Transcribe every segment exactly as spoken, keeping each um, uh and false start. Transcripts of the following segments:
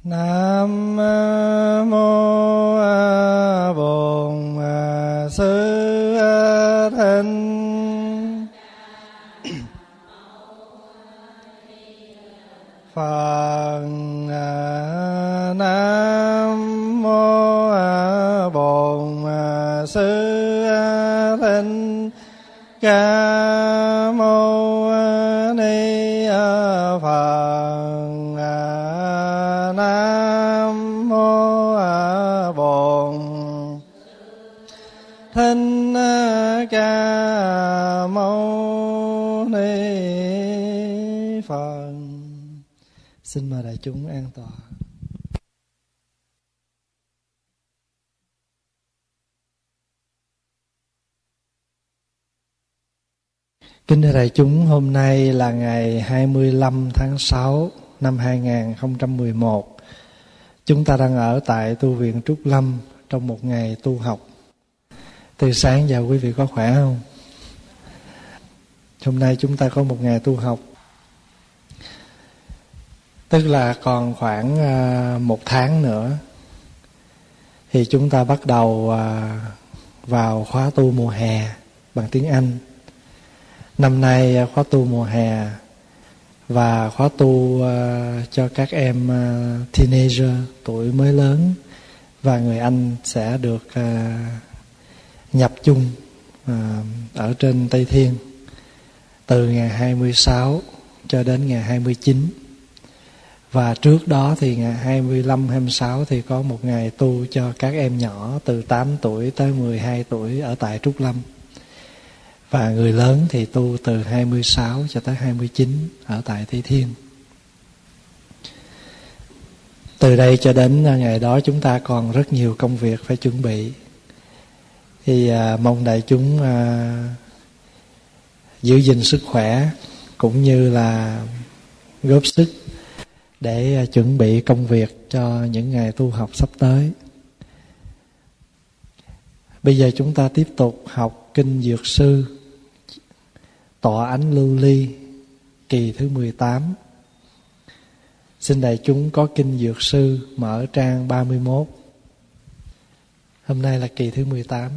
Nam mô Bổn Sư Thích Phật. Nam mô Bổn Sư Thích Ca Mâu Ni Phật. Nam mô Bổn Thích Ca Mâu Ni Phật. Xin mời đại chúng an tọa. Kính thưa đại chúng, hôm nay là ngày hai mươi lăm tháng sáu năm hai nghìn không trăm mười một. Chúng ta đang ở tại tu viện Trúc Lâm trong một ngày tu học. Từ sáng giờ quý vị có khỏe không? Hôm nay chúng ta có một ngày tu học. Tức là còn khoảng một tháng nữa thì chúng ta bắt đầu vào khóa tu mùa hè bằng tiếng Anh. Năm nay khóa tu mùa hè và khóa tu uh, cho các em uh, teenager, tuổi mới lớn, và người Anh sẽ được uh, nhập chung uh, ở trên Tây Thiên từ ngày hai mươi sáu cho đến ngày hai mươi chín. Và trước đó thì ngày hai mươi lăm, hai mươi sáu thì có một ngày tu cho các em nhỏ từ tám tuổi tới mười hai tuổi ở tại Trúc Lâm. Và người lớn thì tu từ hai mươi sáu cho tới hai mươi chín ở tại Tây Thiên. Từ đây cho đến ngày đó chúng ta còn rất nhiều công việc phải chuẩn bị. Thì à, mong đại chúng à, giữ gìn sức khỏe cũng như là góp sức để à, chuẩn bị công việc cho những ngày tu học sắp tới. Bây giờ chúng ta tiếp tục học Kinh Dược Sư, Tọa Ánh Lưu Ly, kỳ thứ mười tám. Xin đại chúng có Kinh Dược Sư mở trang ba mươi mốt. Hôm nay là kỳ thứ mười tám.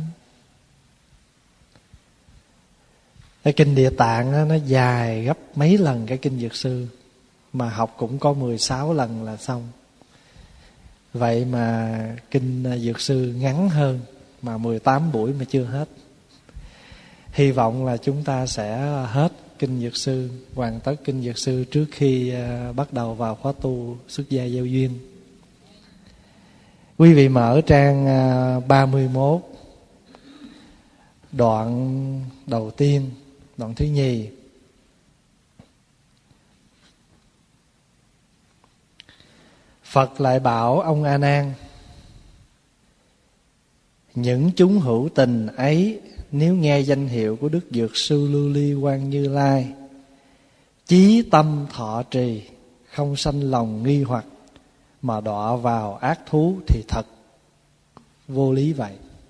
Cái Kinh Địa Tạng đó, nó dài gấp mấy lần cái Kinh Dược Sư, mà học cũng có mười sáu lần là xong. Vậy mà Kinh Dược Sư ngắn hơn, mà mười tám buổi mà chưa hết. Hy vọng là chúng ta sẽ hết Kinh Dược Sư, hoàn tất Kinh Dược Sư trước khi uh, bắt đầu vào khóa tu xuất gia giao duyên. Quý vị mở trang uh, ba mươi mốt, đoạn đầu tiên, đoạn thứ nhì. Phật lại bảo ông A Nan: những chúng hữu tình ấy nếu nghe danh hiệu của Đức Dược Sư Lưu Ly Quang Như Lai, chí tâm thọ trì, không sanh lòng nghi hoặc, mà đọa vào ác thú thì thật vô lý vậy.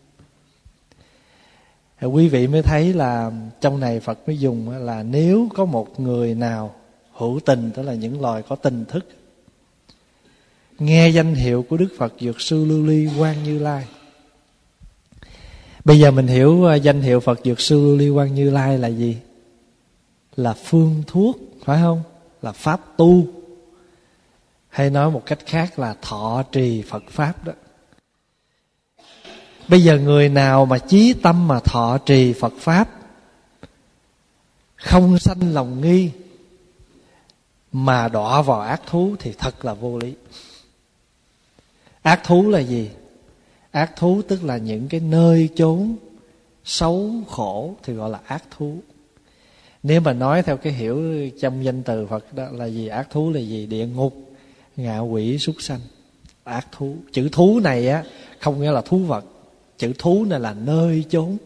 Quý vị mới thấy là trong này Phật mới dùng là nếu có một người nào hữu tình, tức là những loài có tình thức, nghe danh hiệu của Đức Phật Dược Sư Lưu Ly Quang Như Lai. Bây giờ mình hiểu danh hiệu Phật Dược Sư Lưu Ly Quang Như Lai là gì? Là phương thuốc, phải không? Là pháp tu. Hay nói một cách khác là thọ trì Phật Pháp đó. Bây giờ người nào mà chí tâm mà thọ trì Phật Pháp, không sanh lòng nghi, mà đọa vào ác thú thì thật là vô lý. Ác thú là gì? Ác thú tức là những cái nơi chốn xấu khổ thì gọi là ác thú. Nếu mà nói theo cái hiểu trong danh từ Phật đó là gì? Ác thú là gì? Địa ngục, ngạ quỷ, súc sanh. Ác thú. Chữ thú này á không nghĩa là thú vật. Chữ thú này là nơi chốn.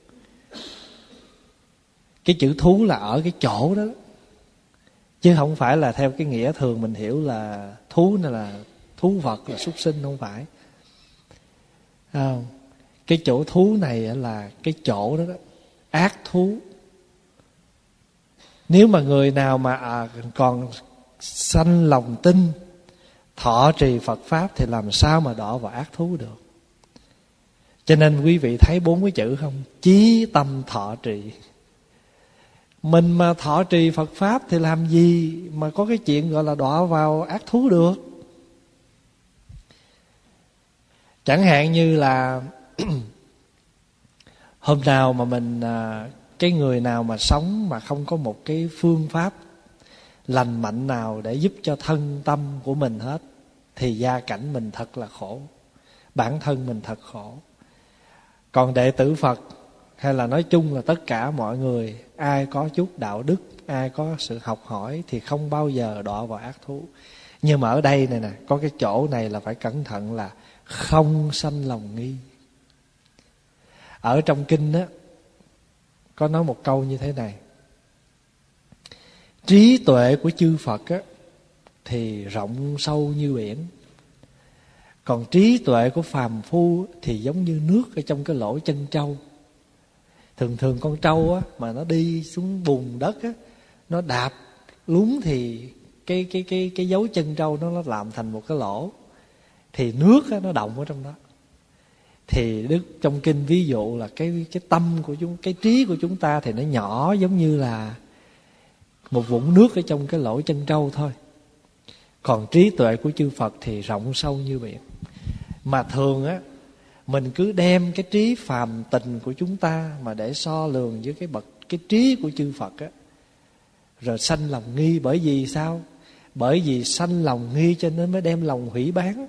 Cái chữ thú là ở cái chỗ đó, chứ không phải là theo cái nghĩa thường mình hiểu là thú này là thú vật, là súc sinh, không phải. Không. Cái chỗ thú này là cái chỗ đó, đó ác thú. Nếu mà người nào mà à, còn sanh lòng tin, thọ trì Phật Pháp thì làm sao mà đọa vào ác thú được. Cho nên quý vị thấy bốn cái chữ không? Chí tâm thọ trì. Mình mà thọ trì Phật Pháp thì làm gì mà có cái chuyện gọi là đọa vào ác thú được. Chẳng hạn như là hôm nào mà mình, cái người nào mà sống mà không có một cái phương pháp lành mạnh nào để giúp cho thân tâm của mình hết, thì gia cảnh mình thật là khổ, bản thân mình thật khổ. Còn đệ tử Phật hay là nói chung là tất cả mọi người, ai có chút đạo đức, ai có sự học hỏi thì không bao giờ đọa vào ác thú. Nhưng mà ở đây này nè, có cái chỗ này là phải cẩn thận, là không sanh lòng nghi. Ở trong kinh á có nói một câu như thế này: trí tuệ của chư Phật á thì rộng sâu như biển, còn trí tuệ của phàm phu thì giống như nước ở trong cái lỗ chân trâu. Thường thường con trâu á mà nó đi xuống bùn đất á, nó đạp lún thì cái cái cái cái dấu chân trâu nó nó làm thành một cái lỗ, thì nước á, nó động ở trong đó. Thì Đức trong kinh ví dụ là cái cái tâm của chúng, cái trí của chúng ta thì nó nhỏ giống như là một vũng nước ở trong cái lỗ chân trâu thôi. Còn trí tuệ của chư Phật thì rộng sâu như biển. Mà thường á, mình cứ đem cái trí phàm tình của chúng ta mà để so lường với cái bậc cái trí của chư Phật á, rồi sanh lòng nghi. Bởi vì sao? Bởi vì sanh lòng nghi cho nên mới đem lòng hủy bán.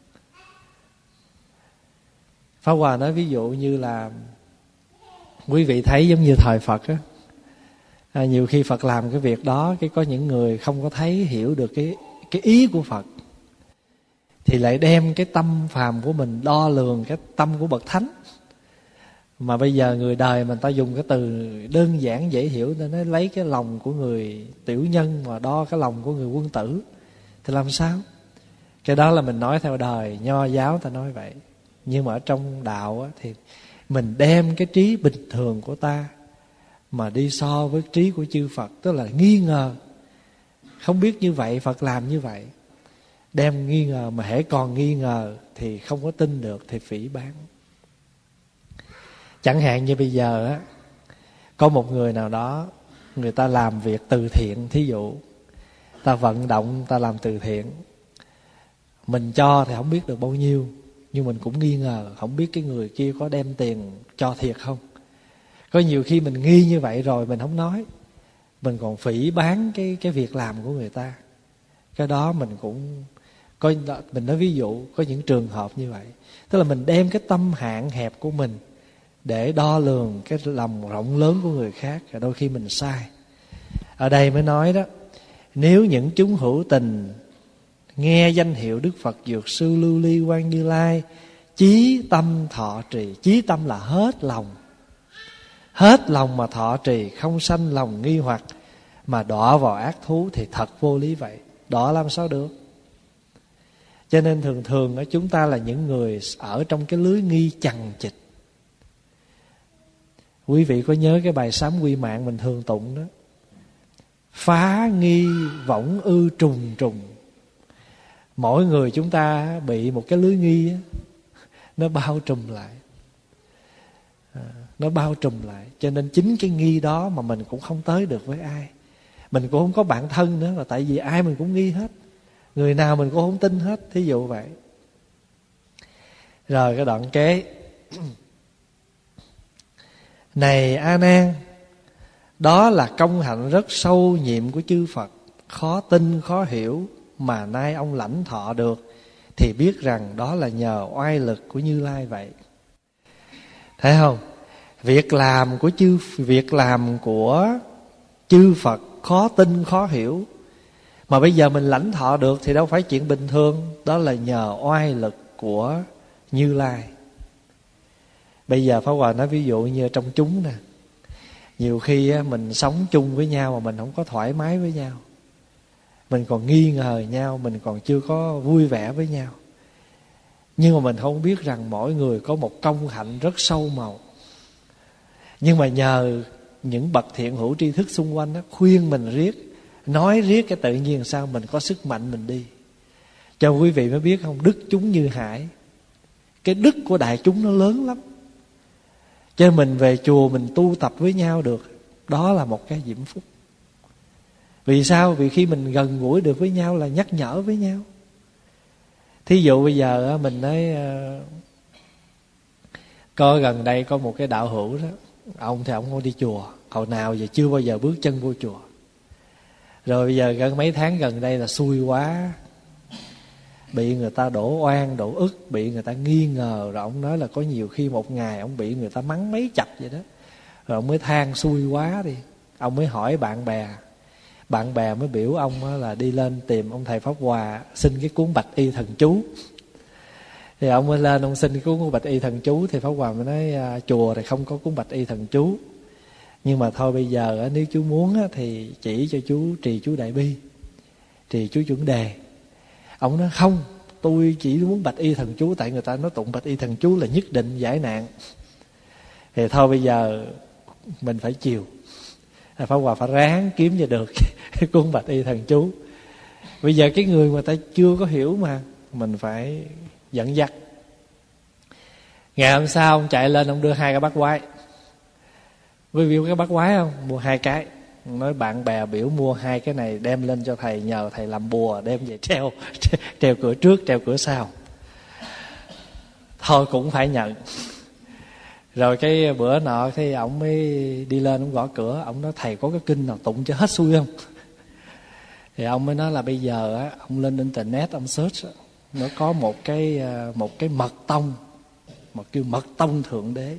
Pháp Hòa nói ví dụ như là quý vị thấy giống như thời Phật á, à, nhiều khi Phật làm cái việc đó, cái có những người không có thấy hiểu được cái cái ý của Phật, thì lại đem cái tâm phàm của mình đo lường cái tâm của bậc thánh. Mà bây giờ người đời mình ta dùng cái từ đơn giản dễ hiểu, nên nó lấy cái lòng của người tiểu nhân mà đo cái lòng của người quân tử, thì làm sao? Cái đó là mình nói theo đời nho giáo ta nói vậy. Nhưng mà ở trong đạo á, thì mình đem cái trí bình thường của ta mà đi so với trí của chư Phật, tức là nghi ngờ. Không biết như vậy Phật làm như vậy, đem nghi ngờ, mà hễ còn nghi ngờ thì không có tin được thì phỉ báng. Chẳng hạn như bây giờ á, có một người nào đó, người ta làm việc từ thiện, thí dụ ta vận động, ta làm từ thiện, mình cho thì không biết được bao nhiêu, nhưng mình cũng nghi ngờ không biết cái người kia có đem tiền cho thiệt không. Có nhiều khi mình nghi như vậy rồi mình không nói, mình còn phỉ báng cái cái việc làm của người ta. Cái đó mình cũng có, mình nói ví dụ có những trường hợp như vậy. Tức là mình đem cái tâm hạn hẹp của mình để đo lường cái lòng rộng lớn của người khác, và đôi khi mình sai. Ở đây mới nói đó, nếu những chúng hữu tình nghe danh hiệu Đức Phật Dược Sư Lưu Ly Quang Như Lai, chí tâm thọ trì. Chí tâm là hết lòng, hết lòng mà thọ trì, không sanh lòng nghi hoặc, mà đọa vào ác thú thì thật vô lý vậy. Đọa làm sao được? Cho nên thường thường ở chúng ta là những người ở trong cái lưới nghi chằng chịt. Quý vị có nhớ cái bài sám quy mạng mình thường tụng đó: phá nghi võng ư trùng trùng. Mỗi người chúng ta bị một cái lưới nghi á, nó bao trùm lại, à, nó bao trùm lại. Cho nên chính cái nghi đó mà mình cũng không tới được với ai. Mình cũng không có bạn thân nữa, là tại vì ai mình cũng nghi hết, người nào mình cũng không tin hết, thí dụ vậy. Rồi cái đoạn kế: này A Nan, đó là công hạnh rất sâu nhiệm của chư Phật, khó tin khó hiểu, mà nay ông lãnh thọ được, thì biết rằng đó là nhờ oai lực của Như Lai vậy. Thấy không? Việc làm của chư việc làm của chư Phật khó tin khó hiểu, mà bây giờ mình lãnh thọ được thì đâu phải chuyện bình thường. Đó là nhờ oai lực của Như Lai. Bây giờ Pháp Hòa nói ví dụ như trong chúng nè, nhiều khi mình sống chung với nhau mà mình không có thoải mái với nhau, mình còn nghi ngờ nhau, mình còn chưa có vui vẻ với nhau. Nhưng mà mình không biết rằng mỗi người có một công hạnh rất sâu màu. Nhưng mà nhờ những bậc thiện hữu tri thức xung quanh đó, khuyên mình riết, nói riết, cái tự nhiên sao mình có sức mạnh mình đi. Cho quý vị mới biết không, đức chúng như hải. Cái đức của đại chúng nó lớn lắm. Cho nên mình về chùa mình tu tập với nhau được, đó là một cái diễm phúc. Vì sao? Vì khi mình gần gũi được với nhau là nhắc nhở với nhau. Thí dụ bây giờ mình nói coi gần đây có một cái đạo hữu đó, ông thì ông không đi chùa, hồi nào giờ chưa bao giờ bước chân vô chùa. Rồi bây giờ gần mấy tháng gần đây là xui quá, bị người ta đổ oan đổ ức, bị người ta nghi ngờ. Rồi ông nói là có nhiều khi một ngày ông bị người ta mắng mấy chập vậy đó. Rồi ông mới than xui quá đi. Ông mới hỏi bạn bè, bạn bè mới biểu ông là đi lên tìm ông thầy Pháp Hòa xin cái cuốn Bạch Y Thần Chú. Thì ông mới lên ông xin cái cuốn Bạch Y Thần Chú. Thì Pháp Hòa mới nói chùa thì không có cuốn Bạch Y Thần Chú, nhưng mà thôi bây giờ nếu chú muốn thì chỉ cho chú trì chú Đại Bi, trì chú Chuẩn Đề. Ông nói không, tôi chỉ muốn Bạch Y Thần Chú, tại người ta nói tụng Bạch Y Thần Chú là nhất định giải nạn. Thì thôi bây giờ mình phải chiều, Pháp Hòa phải ráng kiếm cho được cái cuốn Bạch Y Thần Chú. Bây giờ cái người mà ta chưa có hiểu mà mình phải dẫn dắt. Ngày hôm sau ông chạy lên, ông đưa hai cái bát quái. Quý vị có cái bát quái không? Mua hai cái. Nói bạn bè biểu mua hai cái này đem lên cho thầy, nhờ thầy làm bùa, đem về treo treo cửa trước, treo cửa sau. Thôi cũng phải nhận. Rồi cái bữa nọ thì ông mới đi lên, ông gõ cửa, ông nói thầy có cái kinh nào tụng cho hết xuôi không? Thì ông mới nói là bây giờ á, ông lên internet ông search, nó có một cái một cái mật tông, một kêu mật tông thượng đế.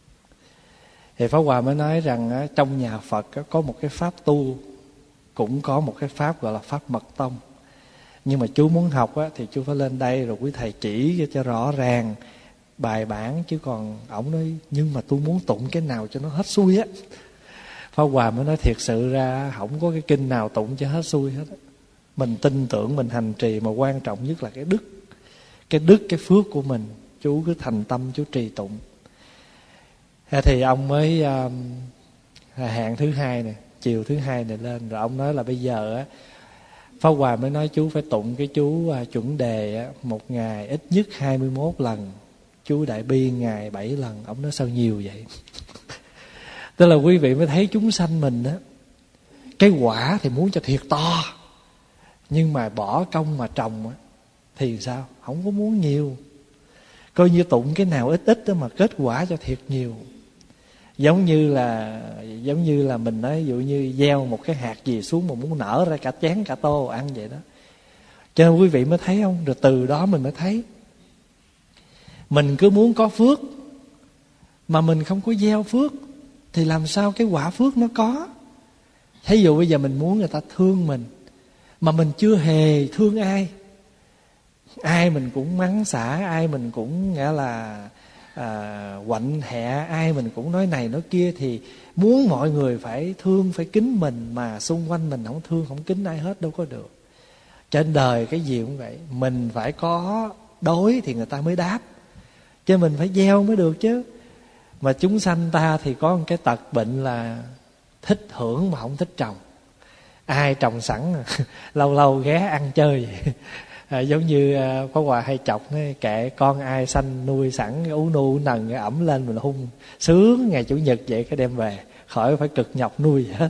Thì Pháp Hòa mới nói rằng á, trong nhà Phật á, có một cái pháp tu, cũng có một cái pháp gọi là pháp mật tông. Nhưng mà chú muốn học á, thì chú phải lên đây rồi quý thầy chỉ cho rõ ràng bài bản. Chứ còn ổng nói nhưng mà tôi muốn tụng cái nào cho nó hết xuôi á. Pháp Hòa mới nói thiệt sự ra không có cái kinh nào tụng cho hết xuôi hết á. Mình tin tưởng, mình hành trì, mà quan trọng nhất là cái đức. Cái đức, cái phước của mình, chú cứ thành tâm chú trì tụng. Thì ông mới um, hẹn thứ hai này, chiều thứ hai này lên. Rồi ông nói là bây giờ á, Pháp Hòa mới nói chú phải tụng cái chú uh, Chuẩn Đề á, một ngày ít nhất hai mươi mốt lần, chú Đại Bi ngày bảy lần. Ông nói sao nhiều vậy? Tức là quý vị mới thấy chúng sanh mình á, cái quả thì muốn cho thiệt to, nhưng mà bỏ công mà trồng á, thì sao? Không có muốn nhiều. Coi như tụng cái nào ít ít đó mà kết quả cho thiệt nhiều. Giống như là giống như là mình nói, ví dụ như gieo một cái hạt gì xuống mà muốn nở ra cả chén cả tô ăn vậy đó. Cho nên quý vị mới thấy không? Rồi từ đó mình mới thấy mình cứ muốn có phước mà mình không có gieo phước thì làm sao cái quả phước nó có. Thí dụ bây giờ mình muốn người ta thương mình mà mình chưa hề thương ai, ai mình cũng mắng xả, ai mình cũng nghĩa là à, quạnh hẹ, ai mình cũng nói này nói kia, thì muốn mọi người phải thương, phải kính mình, mà xung quanh mình không thương không kính ai hết đâu có được. Trên đời cái gì cũng vậy, mình phải có đối thì người ta mới đáp, chứ mình phải gieo mới được chứ. Mà chúng sanh ta thì có một cái tật bệnh là thích hưởng mà không thích trồng. Ai trồng sẵn lâu lâu ghé ăn chơi vậy. À, giống như Pháp Hòa hay chọc nói, kệ con ai sanh nuôi sẵn, ú nu ú nần ẩm lên mình hung sướng ngày chủ nhật vậy, cái đem về khỏi phải cực nhọc nuôi vậy hết.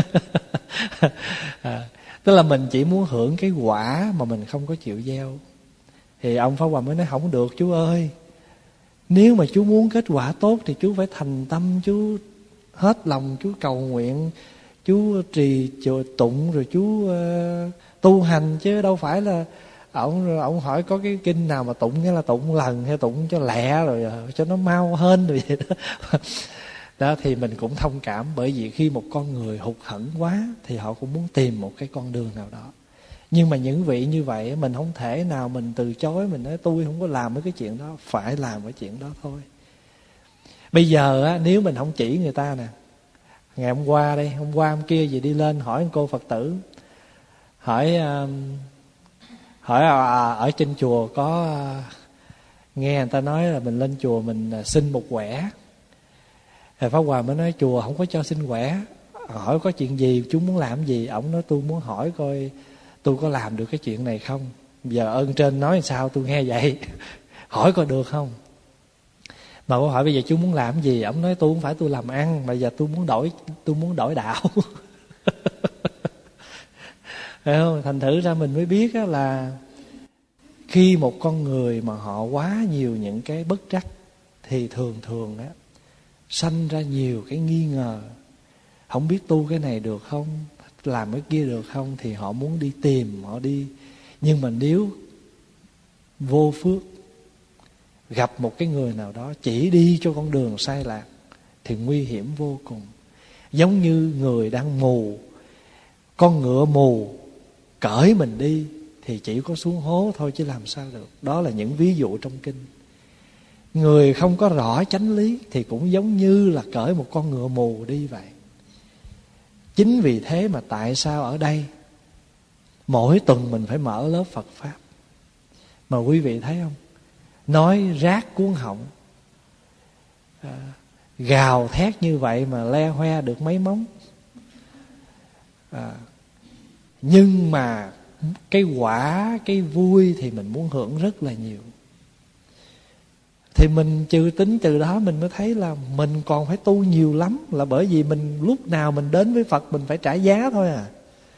À, tức là mình chỉ muốn hưởng cái quả mà mình không có chịu gieo. Thì ông Pháp Hòa mới nói không được chú ơi, nếu mà chú muốn kết quả tốt thì chú phải thành tâm, chú hết lòng chú cầu nguyện, chú trì tụng, rồi chú uh, tu hành, chứ đâu phải là ông ông hỏi có cái kinh nào mà tụng nghĩa là tụng lần hay tụng cho lẹ rồi cho nó mau hơn rồi vậy đó. Đó thì mình cũng thông cảm, bởi vì khi một con người hụt hẫng quá thì họ cũng muốn tìm một cái con đường nào đó. Nhưng mà những vị như vậy mình không thể nào mình từ chối, mình nói tôi không có làm mấy cái chuyện đó, phải làm cái chuyện đó thôi. Bây giờ á, nếu mình không chỉ người ta nè, ngày hôm qua đây, hôm qua hôm kia gì đi lên hỏi một cô Phật tử, hỏi uh, hỏi à, ở trên chùa có uh, nghe người ta nói là mình lên chùa mình uh, xin một quẻ. Thì Pháp Hòa mới nói chùa không có cho xin quẻ. Hỏi có chuyện gì, chú muốn làm gì? Ổng nói tôi muốn hỏi coi tôi có làm được cái chuyện này không. Giờ ơn trên nói sao tôi nghe vậy. Hỏi coi được không. Mà cô hỏi bây giờ chú muốn làm gì? Ông nói tôi không phải tôi làm ăn, mà giờ tôi muốn đổi tôi muốn đổi đạo. Phải không? Thành thử ra mình mới biết là khi một con người mà họ quá nhiều những cái bất trắc thì thường thường á sanh ra nhiều cái nghi ngờ. Không biết tu cái này được không, làm cái kia được không, thì họ muốn đi tìm, họ đi. Nhưng mà nếu vô phước gặp một cái người nào đó chỉ đi cho con đường sai lạc thì nguy hiểm vô cùng. Giống như người đang mù, con ngựa mù cởi mình đi thì chỉ có xuống hố thôi chứ làm sao được. Đó là những ví dụ trong kinh. Người không có rõ chánh lý thì cũng giống như là cởi một con ngựa mù đi vậy. Chính vì thế mà tại sao ở đây mỗi tuần mình phải mở lớp Phật Pháp. Mà quý vị thấy không, nói rác cuốn họng, à, gào thét như vậy mà le hoe được mấy móng. à, Nhưng mà cái quả, cái vui thì mình muốn hưởng rất là nhiều. Thì mình trừ tính từ đó mình mới thấy là mình còn phải tu nhiều lắm. Là bởi vì mình lúc nào mình đến với Phật mình phải trả giá thôi à.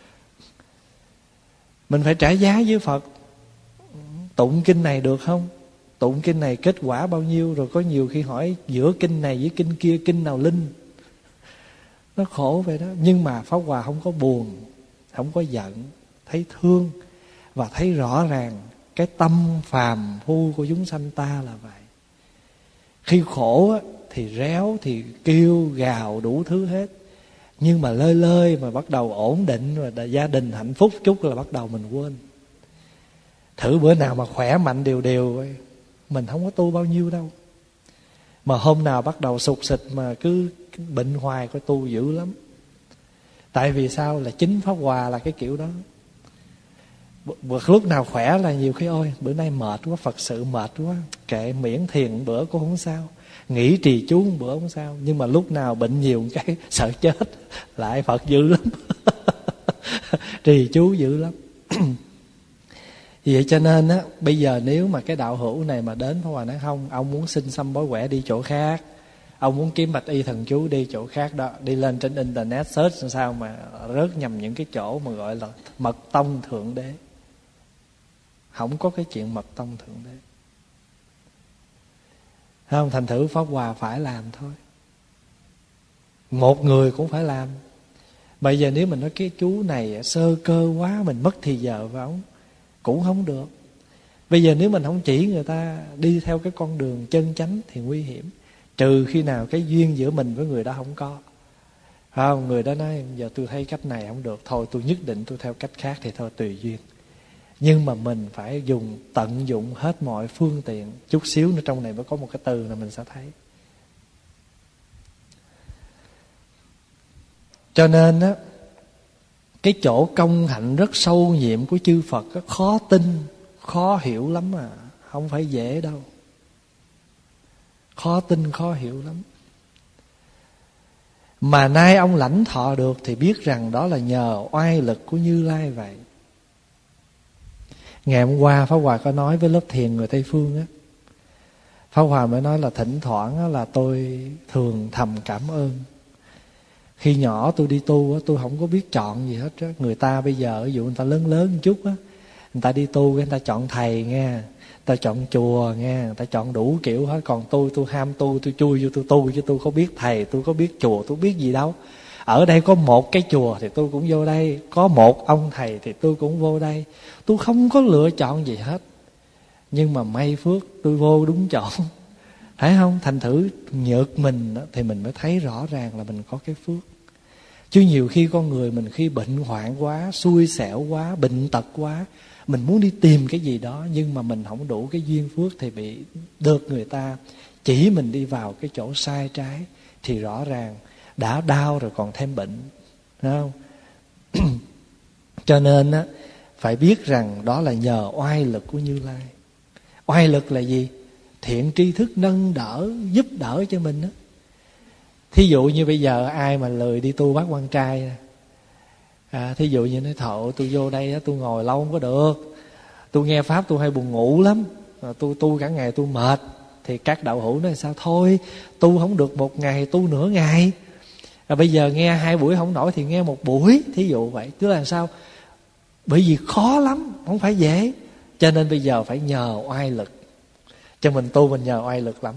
Mình phải trả giá với Phật. Tụng kinh này được không? Tụng kinh này kết quả bao nhiêu? Rồi có nhiều khi hỏi giữa kinh này với kinh kia kinh nào linh. Nó khổ vậy đó. Nhưng mà Pháp Hòa không có buồn, không có giận, thấy thương và thấy rõ ràng cái tâm phàm phu của chúng sanh ta là vậy. Khi khổ á, thì réo, thì kêu gào đủ thứ hết. Nhưng mà lơi lơi mà bắt đầu ổn định và gia đình hạnh phúc chút là bắt đầu mình quên. Thử bữa nào mà khỏe mạnh đều đều mình không có tu bao nhiêu đâu. Mà hôm nào bắt đầu sụt sịt mà cứ bệnh hoài coi tu dữ lắm. Tại vì sao? Là chính Pháp Hòa là cái kiểu đó. Bữa lúc nào khỏe là nhiều khi ôi bữa nay mệt quá, Phật sự mệt quá, kệ miễn thiền một bữa cũng không sao, nghỉ trì chú một bữa không sao. Nhưng mà lúc nào bệnh nhiều một cái sợ chết lại Phật dữ lắm. Trì chú dữ lắm. Vậy cho nên á, bây giờ nếu mà cái đạo hữu này mà đến Pháp Hòa nói không, ông muốn xin xăm bói quẻ đi chỗ khác, ông muốn kiếm bạch y thần chú đi chỗ khác đó, đi lên trên internet search làm sao mà rớt nhầm những cái chỗ mà gọi là mật tông thượng đế. Không có cái chuyện mật tông thượng đế. Không, thành thử Pháp Hòa phải làm thôi. Một người cũng phải làm. Bây giờ nếu mình nói cái chú này sơ cơ quá, mình mất thì giờ vào ông cũng không được. Bây giờ nếu mình không chỉ người ta đi theo cái con đường chân chánh thì nguy hiểm. Trừ khi nào cái duyên giữa mình với người đó không có. Không, người đó nói giờ tôi thấy cách này không được, thôi tôi nhất định tôi theo cách khác, thì thôi tùy duyên. Nhưng mà mình phải dùng tận dụng hết mọi phương tiện. Chút xíu nữa trong này mới có một cái từ là mình sẽ thấy. Cho nên á, cái chỗ công hạnh rất sâu nhiệm của chư Phật á, khó tin, khó hiểu lắm à. Không phải dễ đâu. Khó tin, khó hiểu lắm. Mà nay ông lãnh thọ được thì biết rằng đó là nhờ oai lực của Như Lai vậy. Ngày hôm qua Pháp Hòa có nói với lớp thiền người Tây Phương á, Pháp Hòa mới nói là thỉnh thoảng á, là tôi thường thầm cảm ơn. Khi nhỏ tôi đi tu á, tôi không có biết chọn gì hết á. Người ta bây giờ ví dụ người ta lớn lớn một chút á, người ta đi tu người ta chọn thầy nghe, người ta chọn chùa nghe, người ta chọn đủ kiểu hết. Còn tôi tôi ham tu, tôi chui vô tôi tu, chứ tôi có biết thầy, tôi có biết chùa, tôi biết gì đâu. Ở đây có một cái chùa thì tôi cũng vô đây, có một ông thầy thì tôi cũng vô đây. Tôi không có lựa chọn gì hết. Nhưng mà may phước tôi vô đúng chỗ. Thấy không? Thành thử nhược mình đó, thì mình mới thấy rõ ràng là mình có cái phước. Chứ nhiều khi con người mình khi bệnh hoạn quá, xui xẻo quá, bệnh tật quá, mình muốn đi tìm cái gì đó, nhưng mà mình không đủ cái duyên phước thì bị được người ta chỉ mình đi vào cái chỗ sai trái, thì rõ ràng đã đau rồi còn thêm bệnh. Thấy không? Cho nên á, phải biết rằng đó là nhờ oai lực của Như Lai. Oai lực là gì? Thiện tri thức nâng đỡ, giúp đỡ cho mình đó. Thí dụ như bây giờ ai mà lười đi tu bát quan trai, à, thí dụ như nói thọ tôi vô đây tôi ngồi lâu không có được, tôi nghe pháp tôi hay buồn ngủ lắm, tôi tu cả ngày tôi mệt. Thì các đạo hữu nói sao? Thôi tu không được một ngày, tu nửa ngày. À, bây giờ nghe hai buổi không nổi thì nghe một buổi, thí dụ vậy. Tức là sao? Bởi vì khó lắm, không phải dễ. Cho nên bây giờ phải nhờ oai lực. Cho mình tu mình nhờ oai lực lắm,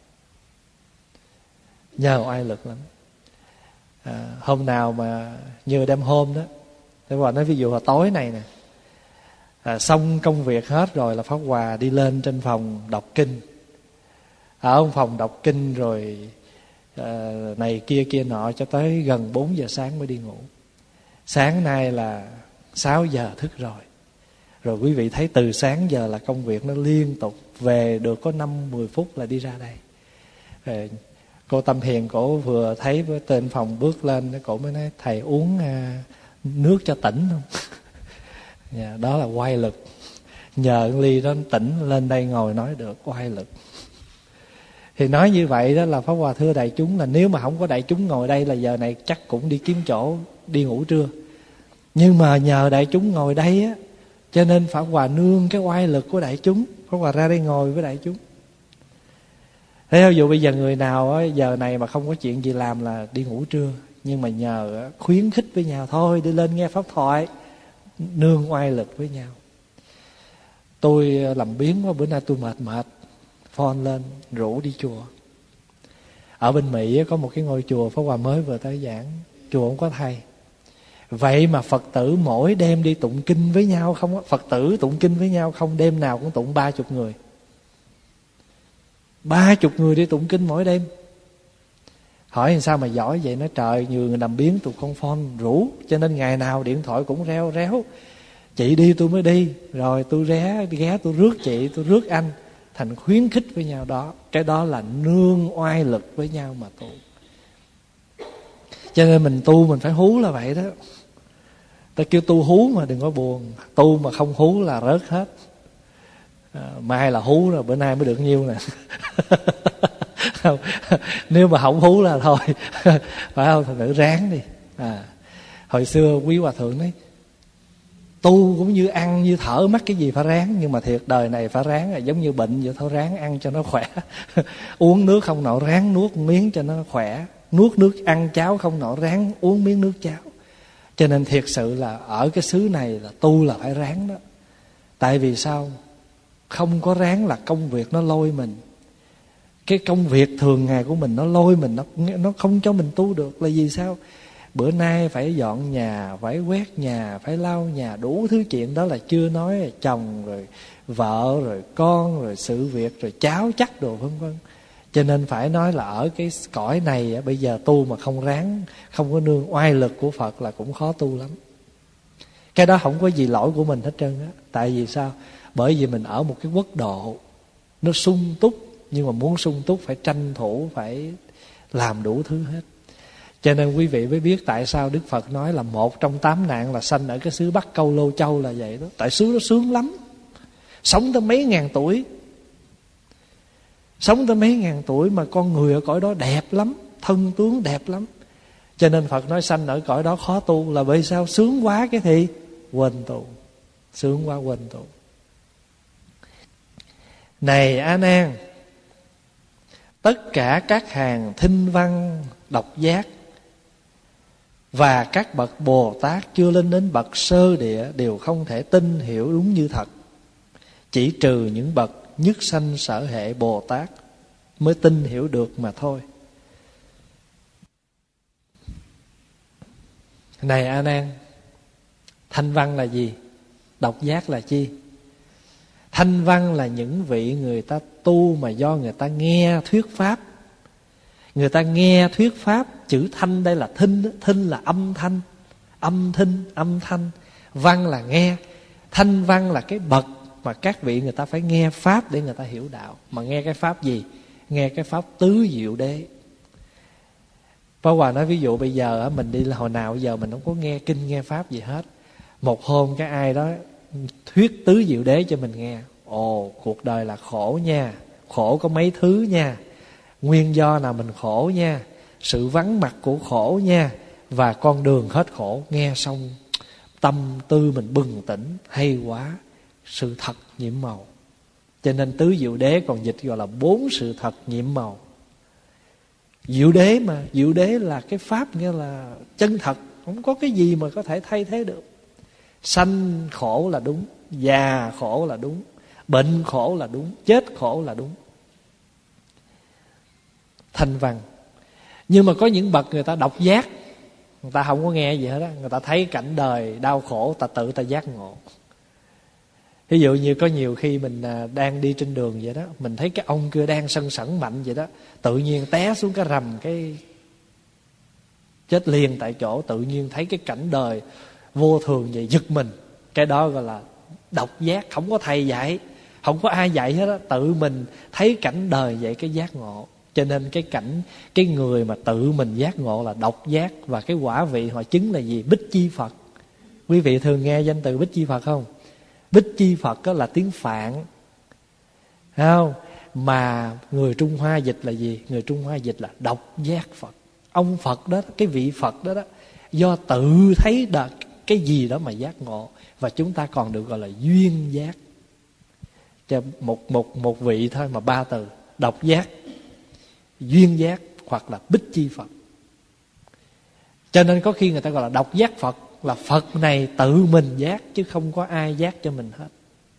nhờ oai lực lắm. À, hôm nào mà như đêm hôm đó, Pháp Hòa nói ví dụ là tối này nè, à, xong công việc hết rồi là Pháp Hòa đi lên trên phòng đọc kinh. Ở phòng đọc kinh rồi à, này kia kia nọ cho tới gần bốn giờ sáng mới đi ngủ. Sáng nay là sáu giờ thức rồi. Rồi quý vị thấy từ sáng giờ là công việc nó liên tục. Về được có năm mười phút là đi ra đây. Rồi cô Tâm Hiền cổ vừa thấy với tên phòng bước lên, cổ mới nói thầy uống à, nước cho tỉnh không? Yeah, đó là oai lực. Nhờ ly đó tỉnh lên đây ngồi nói được, oai lực. Thì nói như vậy đó là Pháp Hòa thưa đại chúng là nếu mà không có đại chúng ngồi đây là giờ này chắc cũng đi kiếm chỗ đi ngủ trưa. Nhưng mà nhờ đại chúng ngồi đây á, cho nên Pháp Hòa nương cái oai lực của đại chúng, Pháp Hòa ra đây ngồi với đại chúng. Thế ví dụ bây giờ người nào á, giờ này mà không có chuyện gì làm là đi ngủ trưa. Nhưng mà nhờ á, khuyến khích với nhau, thôi đi lên nghe pháp thoại, nương oai lực với nhau. Tôi làm biếng quá, bữa nay tôi mệt mệt, phone lên rủ đi chùa. Ở bên Mỹ có một cái ngôi chùa Pháp Hòa mới vừa tới giảng, chùa không có thầy. Vậy mà Phật tử mỗi đêm đi tụng kinh với nhau không á, Phật tử tụng kinh với nhau không, đêm nào cũng tụng ba chục người. Ba chục người đi tụng kinh mỗi đêm. Hỏi làm sao mà giỏi vậy? Nói trời, nhiều người nằm biếng tụi con phone rủ, cho nên ngày nào điện thoại cũng reo réo. Chị đi tôi mới đi, rồi tôi ré ghé tôi rước chị, tôi rước anh. Thành khuyến khích với nhau đó. Cái đó là nương oai lực với nhau mà tu. Cho nên mình tu mình phải hú là vậy đó. Ta kêu tu hú mà đừng có buồn. Tu mà không hú là rớt hết. À, mai là hú rồi, bữa nay mới được nhiêu nè. Nếu mà không hú là thôi. Phải không? Thật nữ ráng đi. À, hồi xưa quý hòa thượng nói tu cũng như ăn như thở mắc cái gì phải ráng. Nhưng mà thiệt đời này phải ráng là giống như bệnh vậy thôi, ráng ăn cho nó khỏe. Uống nước không nổi ráng nuốt miếng cho nó khỏe. Nuốt nước ăn cháo không nổi ráng uống miếng nước cháo. Cho nên thiệt sự là ở cái xứ này là tu là phải ráng đó. Tại vì sao? Không có ráng là công việc nó lôi mình. Cái công việc thường ngày của mình nó lôi mình, Nó, nó không cho mình tu được. Là vì sao? Bữa nay phải dọn nhà, phải quét nhà, phải lau nhà, đủ thứ chuyện. Đó là chưa nói là chồng rồi vợ rồi con rồi sự việc rồi cháu chắc đồ vân vân. Cho nên phải nói là ở cái cõi này bây giờ tu mà không ráng, không có nương oai lực của Phật là cũng khó tu lắm. Cái đó không có gì lỗi của mình hết trơn á. Tại vì sao? Bởi vì mình ở một cái quốc độ nó sung túc, nhưng mà muốn sung túc phải tranh thủ, phải làm đủ thứ hết. Cho nên quý vị mới biết tại sao Đức Phật nói là một trong tám nạn là sanh ở cái xứ Bắc Câu Lô Châu là vậy đó. Tại xứ nó sướng lắm, sống tới mấy ngàn tuổi. Sống tới mấy ngàn tuổi mà con người ở cõi đó đẹp lắm, thân tướng đẹp lắm. Cho nên Phật nói sanh ở cõi đó khó tu là bởi sao? Sướng quá cái thì quên tu. Sướng quá quên tu. Này A Nan, tất cả các hàng thinh văn độc giác và các bậc Bồ Tát chưa lên đến bậc sơ địa đều không thể tin hiểu đúng như thật. Chỉ trừ những bậc nhất sanh sở hệ Bồ Tát mới tin hiểu được mà thôi. Này A Nan, thanh văn là gì? Độc giác là chi? Thanh văn là những vị người ta tu mà do người ta nghe thuyết pháp. Người ta nghe thuyết pháp. Chữ thanh đây là thinh. Thinh là âm thanh. Âm thinh, âm thanh. Văn là nghe. Thanh văn là cái bậc mà các vị người ta phải nghe pháp để người ta hiểu đạo. Mà nghe cái pháp gì? Nghe cái pháp tứ diệu đế. Pháp Hòa nói ví dụ bây giờ mình đi là hồi nào giờ mình không có nghe kinh nghe pháp gì hết. Một hôm cái ai đó thuyết tứ diệu đế cho mình nghe. Ồ, cuộc đời là khổ nha. Khổ có mấy thứ nha. Nguyên do nào mình khổ nha. Sự vắng mặt của khổ nha. Và con đường hết khổ. Nghe xong tâm tư mình bừng tỉnh. Hay quá. sự thật nhiệm màu. Cho nên tứ diệu đế còn dịch gọi là bốn sự thật nhiệm màu. Diệu đế mà, diệu đế là cái pháp nghĩa là chân thật, không có cái gì mà có thể thay thế được. Sanh khổ là đúng, già khổ là đúng, bệnh khổ là đúng, chết khổ là đúng. Thanh văn. Nhưng mà có những bậc người ta độc giác, người ta không có nghe gì hết á, người ta thấy cảnh đời đau khổ, ta tự ta giác ngộ. Ví dụ như có nhiều khi mình đang đi trên đường vậy đó, mình thấy cái ông kia đang sân sẩn mạnh vậy đó, tự nhiên té xuống cái rầm cái chết liền tại chỗ. Tự nhiên thấy cái cảnh đời vô thường vậy, giật mình. Cái đó gọi là độc giác, không có thầy dạy, không có ai dạy hết đó, tự mình thấy cảnh đời vậy cái giác ngộ. Cho nên cái cảnh, cái người mà tự mình giác ngộ là độc giác. Và cái quả vị họ chứng là gì? Bích chi Phật. Quý vị thường nghe danh từ Bích chi Phật không? Bích chi Phật đó là tiếng Phạn, thấy không? Mà người Trung Hoa dịch là gì? Người Trung Hoa dịch là độc giác Phật. Ông Phật đó, cái vị Phật đó đó, do tự thấy được cái gì đó mà giác ngộ. Và chúng ta còn được gọi là duyên giác. Cho một, một, một vị thôi mà ba từ: độc giác, duyên giác hoặc là bích chi Phật. Cho nên có khi người ta gọi là độc giác Phật, là Phật này tự mình giác chứ không có ai giác cho mình hết.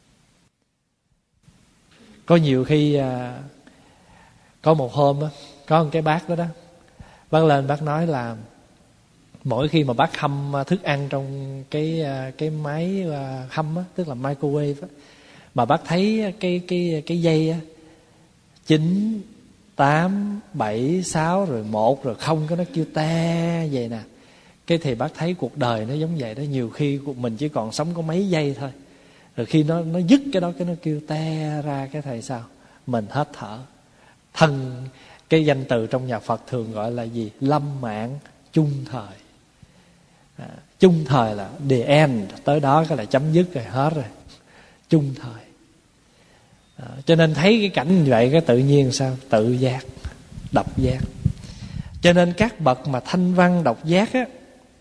Có nhiều khi à, có một hôm á, có một cái bác đó đó, bác lên bác nói là mỗi khi mà bác hâm thức ăn trong cái cái máy hâm á, tức là microwave á, mà bác thấy cái cái cái dây á, chín, tám, bảy, sáu rồi một rồi không, cái nó kêu te vậy nè. Cái thì bác thấy cuộc đời nó giống vậy đó. Nhiều khi cuộc mình chỉ còn sống có mấy giây thôi, rồi khi nó nó dứt cái đó, cái nó kêu te ra, cái thầy sao? Mình hết thở. Thân, cái danh từ trong nhà Phật thường gọi là gì? Lâm mạng chung thời. À, chung thời là the end, tới đó cái là chấm dứt rồi, hết rồi. Chung thời. À, cho nên thấy cái cảnh như vậy cái tự nhiên sao? Tự giác, độc giác. Cho nên các bậc mà thanh văn độc giác á,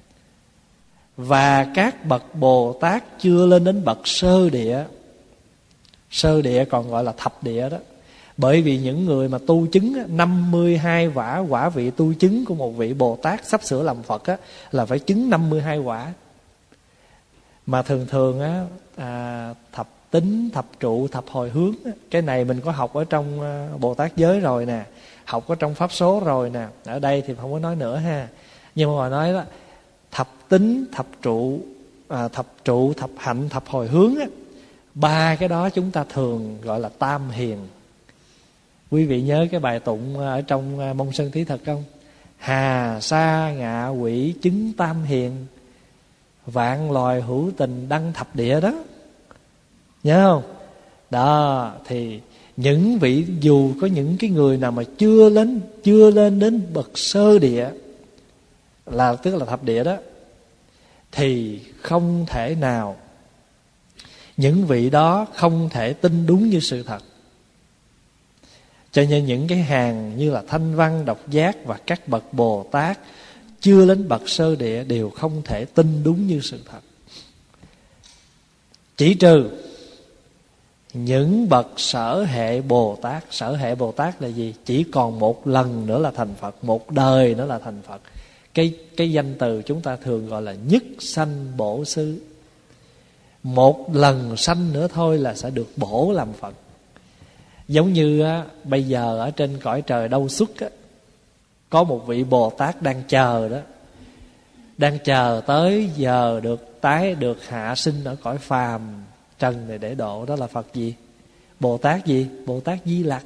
và các bậc Bồ Tát chưa lên đến bậc sơ địa. Sơ địa còn gọi là thập địa đó. Bởi vì những người mà tu chứng năm mươi hai quả, quả vị tu chứng của một vị Bồ Tát sắp sửa làm Phật á, là phải chứng năm mươi hai quả. Mà thường thường á, à, thập tính, thập trụ, thập hồi hướng á, cái này mình có học ở trong Bồ Tát giới rồi nè, học ở trong Pháp số rồi nè. Ở đây thì không có nói nữa ha. Nhưng mà họ nói đó, thập tính, thập trụ, à, thập trụ, thập hạnh, thập hồi hướng á, ba cái đó chúng ta thường gọi là tam hiền. Quý vị nhớ cái bài tụng ở trong Mông Sơn Thí Thực không? Hà sa ngạ quỷ chứng tam hiền, vạn loài hữu tình đăng thập địa đó. Nhớ không? Đó, thì những vị, dù có những cái người nào mà chưa lên chưa lên đến bậc sơ địa, là tức là thập địa đó, thì không thể nào, những vị đó không thể tin đúng như sự thật. Cho nên những cái hàng như là thanh văn, độc giác và các bậc Bồ Tát chưa lên bậc sơ địa đều không thể tin đúng như sự thật. Chỉ trừ những bậc sở hệ Bồ Tát. Sở hệ Bồ Tát là gì? Chỉ còn một lần nữa là thành Phật, một đời nữa là thành Phật. Cái, cái danh từ chúng ta thường gọi là nhất sanh bổ xứ. Một lần sanh nữa thôi là sẽ được bổ làm Phật. Giống như á, bây giờ ở trên cõi trời Đâu Xuất á, có một vị Bồ Tát đang chờ đó, đang chờ tới giờ được tái, được hạ sinh ở cõi phàm trần này để độ. Đó là Phật gì? Bồ Tát gì? Bồ Tát Di Lặc.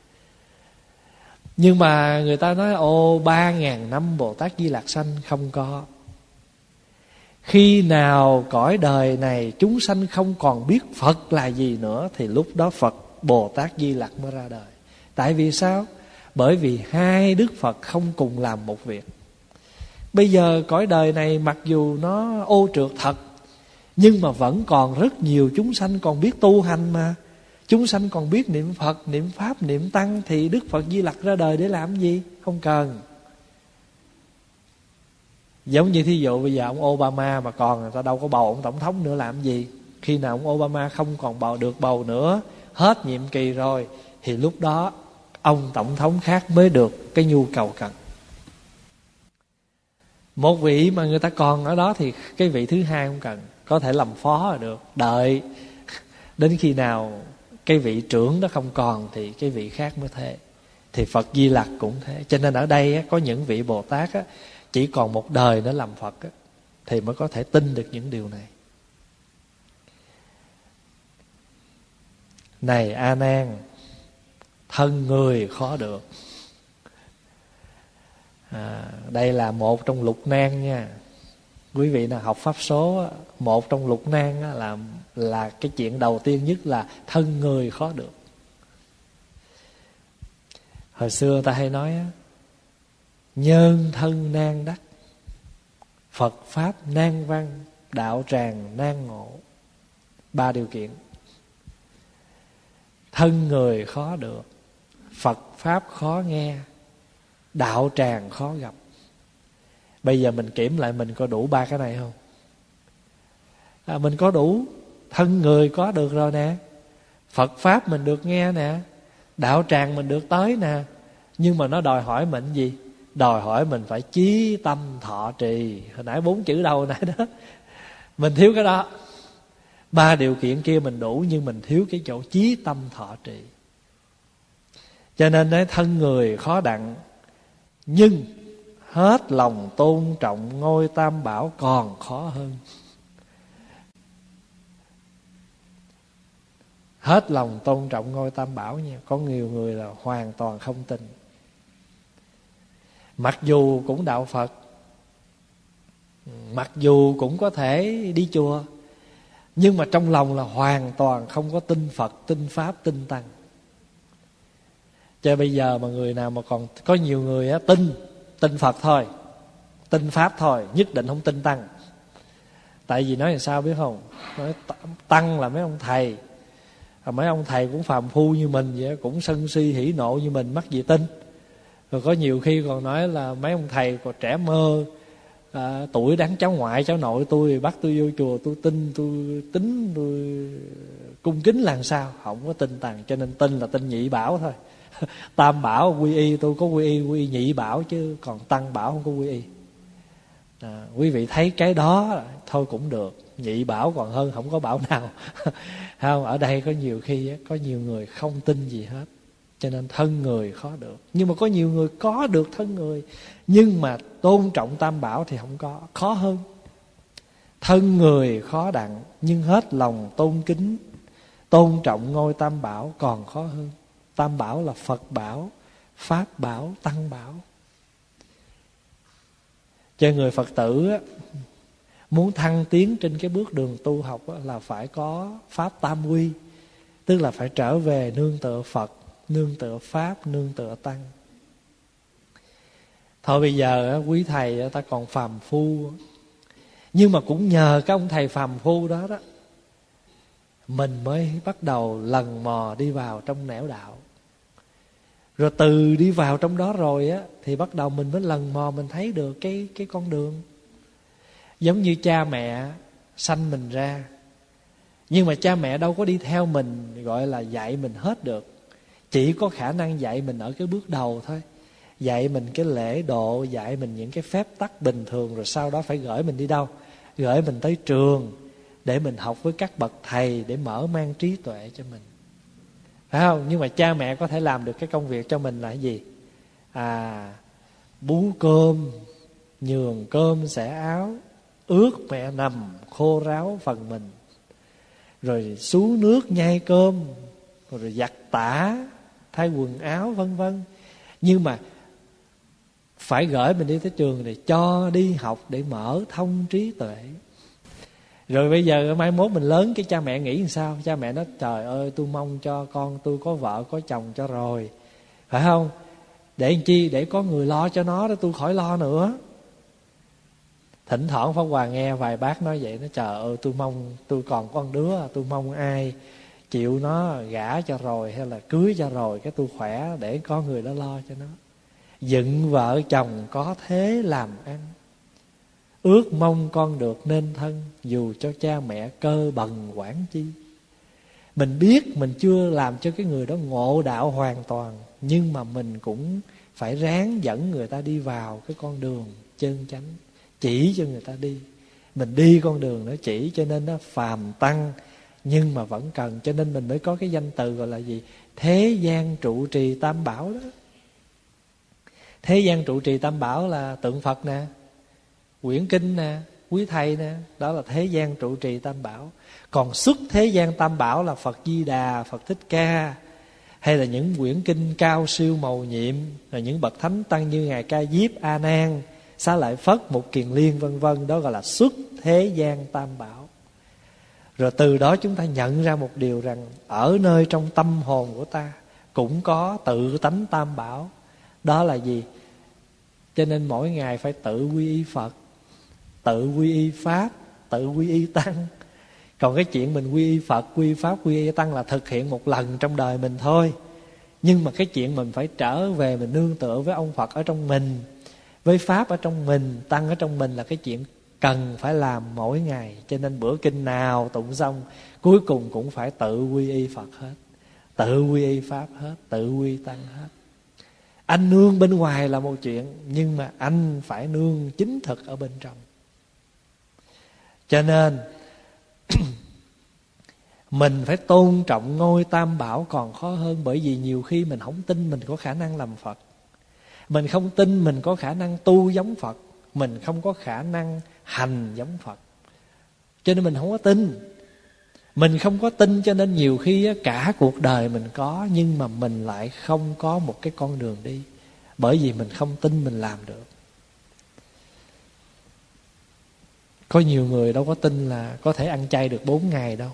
Nhưng mà người ta nói ô ba ngàn năm Bồ Tát Di Lặc sanh. Không có. Khi nào cõi đời này chúng sanh không còn biết Phật là gì nữa, thì lúc đó Phật Bồ Tát Di Lặc mới ra đời. Tại vì sao? Bởi vì hai Đức Phật không cùng làm một việc. Bây giờ cõi đời này mặc dù nó ô trượt thật, nhưng mà vẫn còn rất nhiều chúng sanh còn biết tu hành mà. Chúng sanh còn biết niệm Phật, niệm Pháp, niệm Tăng, thì Đức Phật Di Lặc ra đời để làm gì? Không cần. Giống như thí dụ bây giờ ông Obama mà còn, người ta đâu có bầu ông tổng thống nữa làm gì? Khi nào ông Obama không còn bầu được bầu nữa, hết nhiệm kỳ rồi, thì lúc đó ông tổng thống khác mới được cái nhu cầu cần. Một vị mà người ta còn ở đó thì cái vị thứ hai không cần, có thể làm phó là được. Đợi đến khi nào cái vị trưởng đó không còn thì cái vị khác mới thế. Thì Phật Di Lặc cũng thế. Cho nên ở đây có những vị Bồ Tát chỉ còn một đời nữa làm Phật thì mới có thể tin được những điều này. Này A Nan, thân người khó được. À, đây là một trong lục nan nha. Quý vị nào học pháp số, một trong lục nan là là cái chuyện đầu tiên nhất là thân người khó được. Hồi xưa ta hay nói nhân thân nan đắc, Phật pháp nan văn, đạo tràng nan ngộ. Ba điều kiện. Thân người khó được, Phật pháp khó nghe, đạo tràng khó gặp. Bây giờ mình kiểm lại mình có đủ ba cái này không? À, mình có đủ. Thân người có được rồi nè, Phật pháp mình được nghe nè, đạo tràng mình được tới nè. Nhưng mà nó đòi hỏi mình gì? Đòi hỏi mình phải chí tâm thọ trì. Hồi nãy bốn chữ đầu nãy đó, mình thiếu cái đó. Ba điều kiện kia mình đủ, nhưng mình thiếu cái chỗ chí tâm thọ trì. Cho nên nói thân người khó đặng, nhưng hết lòng tôn trọng ngôi Tam Bảo còn khó hơn. Hết lòng tôn trọng ngôi Tam Bảo nha. Có nhiều người là hoàn toàn không tin. Mặc dù cũng đạo Phật, mặc dù cũng có thể đi chùa, nhưng mà trong lòng là hoàn toàn không có tin Phật, tin Pháp, tin Tăng. Cho bây giờ mà người nào mà còn có nhiều người á, tin tin Phật thôi, tin Pháp thôi, nhất định không tin Tăng. Tại vì nói làm sao biết không? Nói Tăng là mấy ông thầy, mấy ông thầy cũng phàm phu như mình vậy, cũng sân si hỉ nộ như mình, mắc gì tin. Rồi có nhiều khi còn nói là mấy ông thầy còn trẻ mơ, à, tuổi đáng cháu ngoại cháu nội tôi, bắt tôi vô chùa tôi tin, tôi tính, tôi cung kính làm sao. Không có tin Tăng. Cho nên tin là tin nhị bảo thôi. Tam bảo quy y tôi có quy y, quy y nhị bảo, chứ còn Tăng bảo không có quy y. À, quý vị thấy cái đó thôi cũng được, nhị bảo còn hơn không có bảo nào. Không, ở đây có nhiều khi có nhiều người không tin gì hết, cho nên thân người khó được. Nhưng mà có nhiều người có được thân người, nhưng mà tôn trọng Tam Bảo thì không có, khó hơn. Thân người khó đặng, nhưng hết lòng tôn kính tôn trọng ngôi Tam Bảo còn khó hơn. Tam Bảo là Phật Bảo, Pháp Bảo, Tăng Bảo. Cho người Phật tử á, muốn thăng tiến trên cái bước đường tu học á, là phải có Pháp Tam Quy. Tức là phải trở về nương tựa Phật, nương tựa Pháp, nương tựa Tăng. Thôi bây giờ á, quý thầy ta còn phàm phu, nhưng mà cũng nhờ các ông thầy phàm phu đó đó, mình mới bắt đầu lần mò đi vào trong nẻo đạo. Rồi từ đi vào trong đó rồi á, thì bắt đầu mình mới lần mò, mình thấy được cái, cái con đường. Giống như cha mẹ sanh mình ra, nhưng mà cha mẹ đâu có đi theo mình, gọi là dạy mình hết được. Chỉ có khả năng dạy mình ở cái bước đầu thôi. Dạy mình cái lễ độ, dạy mình những cái phép tắc bình thường. Rồi sau đó phải gửi mình đi đâu? Gửi mình tới trường để mình học với các bậc thầy, để mở mang trí tuệ cho mình, phải không? Nhưng mà cha mẹ có thể làm được cái công việc cho mình là cái gì? À, bú cơm, nhường cơm xẻ áo, ướt mẹ nằm khô ráo phần mình, rồi xuống nước nhai cơm, rồi giặt tã, thay quần áo, vân vân. Nhưng mà phải gửi mình đi tới trường để cho đi học, để mở thông trí tuệ. Rồi bây giờ mai mốt mình lớn, cái cha mẹ nghĩ làm sao? Cha mẹ nói trời ơi, tôi mong cho con tôi có vợ có chồng cho rồi, phải không? Để làm chi? Để có người lo cho nó đó, tôi khỏi lo nữa. Thỉnh thoảng Pháp Hòa nghe vài bác nói vậy, nó trời ơi tôi mong tôi còn con đứa, tôi mong ai chịu nó gả cho rồi hay là cưới cho rồi, cái tôi khỏe để có người đó lo cho nó. Dựng vợ chồng có thế làm ăn. Ước mong con được nên thân, dù cho cha mẹ cơ bần quản chi. Mình biết mình chưa làm cho cái người đó ngộ đạo hoàn toàn, nhưng mà mình cũng phải ráng dẫn người ta đi vào cái con đường chân chánh, chỉ cho người ta đi. Mình đi con đường đó chỉ, cho nên nó phàm tăng nhưng mà vẫn cần. Cho nên mình mới có cái danh từ gọi là gì? Thế gian trụ trì tam bảo đó. Thế gian trụ trì tam bảo là tượng Phật nè, quyển kinh nè, quý thầy nè. Đó là thế gian trụ trì tam bảo. Còn xuất thế gian tam bảo là Phật Di Đà, Phật Thích Ca, hay là những quyển kinh cao siêu mầu nhiệm, là những bậc thánh tăng như Ngài Ca Diếp, A Nan, Xá Lợi Phất, Mục Kiền Liên vân vân. Đó gọi là xuất thế gian tam bảo. Rồi từ đó chúng ta nhận ra một điều rằng ở nơi trong tâm hồn của ta cũng có tự tánh tam bảo. Đó là gì? Cho nên mỗi ngày phải tự quy y Phật, tự quy y Pháp, tự quy y Tăng. Còn cái chuyện mình quy y Phật, quy y Pháp, quy y Tăng là thực hiện một lần trong đời mình thôi. Nhưng mà cái chuyện mình phải trở về, mình nương tựa với ông Phật ở trong mình, với Pháp ở trong mình, Tăng ở trong mình, là cái chuyện cần phải làm mỗi ngày. Cho nên bữa kinh nào tụng xong, cuối cùng cũng phải tự quy y Phật hết, tự quy y Pháp hết, tự quy Tăng hết. Anh nương bên ngoài là một chuyện, nhưng mà anh phải nương chính thực ở bên trong. Cho nên mình phải tôn trọng ngôi tam bảo còn khó hơn. Bởi vì nhiều khi mình không tin mình có khả năng làm Phật, mình không tin mình có khả năng tu giống Phật, mình không có khả năng hành giống Phật, cho nên mình không có tin. Mình không có tin cho nên nhiều khi cả cuộc đời mình có, nhưng mà mình lại không có một cái con đường đi, bởi vì mình không tin mình làm được. Có nhiều người đâu có tin là có thể ăn chay được bốn ngày đâu.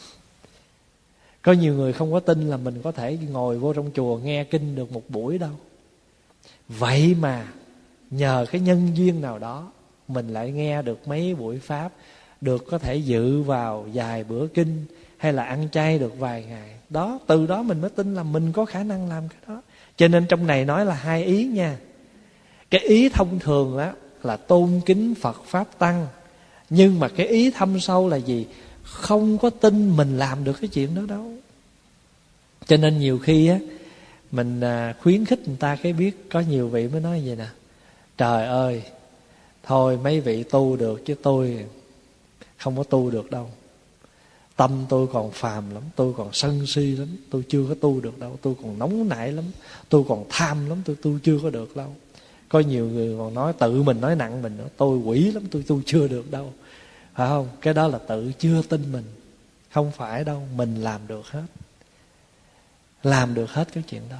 Có nhiều người không có tin là mình có thể ngồi vô trong chùa nghe kinh được một buổi đâu. Vậy mà nhờ cái nhân duyên nào đó, mình lại nghe được mấy buổi Pháp, được có thể dự vào vài bữa kinh, hay là ăn chay được vài ngày. Đó, từ đó mình mới tin là mình có khả năng làm cái đó. Cho nên trong này nói là hai ý nha. Cái ý thông thường đó là tôn kính Phật Pháp Tăng, nhưng mà cái ý thâm sâu là gì? Không có tin mình làm được cái chuyện đó đâu. Cho nên nhiều khi á, mình khuyến khích người ta cái biết. Có nhiều vị mới nói vậy nè: trời ơi, thôi mấy vị tu được chứ tôi không có tu được đâu. Tâm tôi còn phàm lắm, tôi còn sân si lắm, tôi chưa có tu được đâu. Tôi còn nóng nảy lắm, tôi còn tham lắm, tôi tu chưa có được đâu. Có nhiều người còn nói, tự mình nói nặng mình nữa: tôi quỷ lắm, tôi tu chưa được đâu. Phải không? Cái đó là tự chưa tin mình. Không phải đâu, mình làm được hết, làm được hết cái chuyện đó.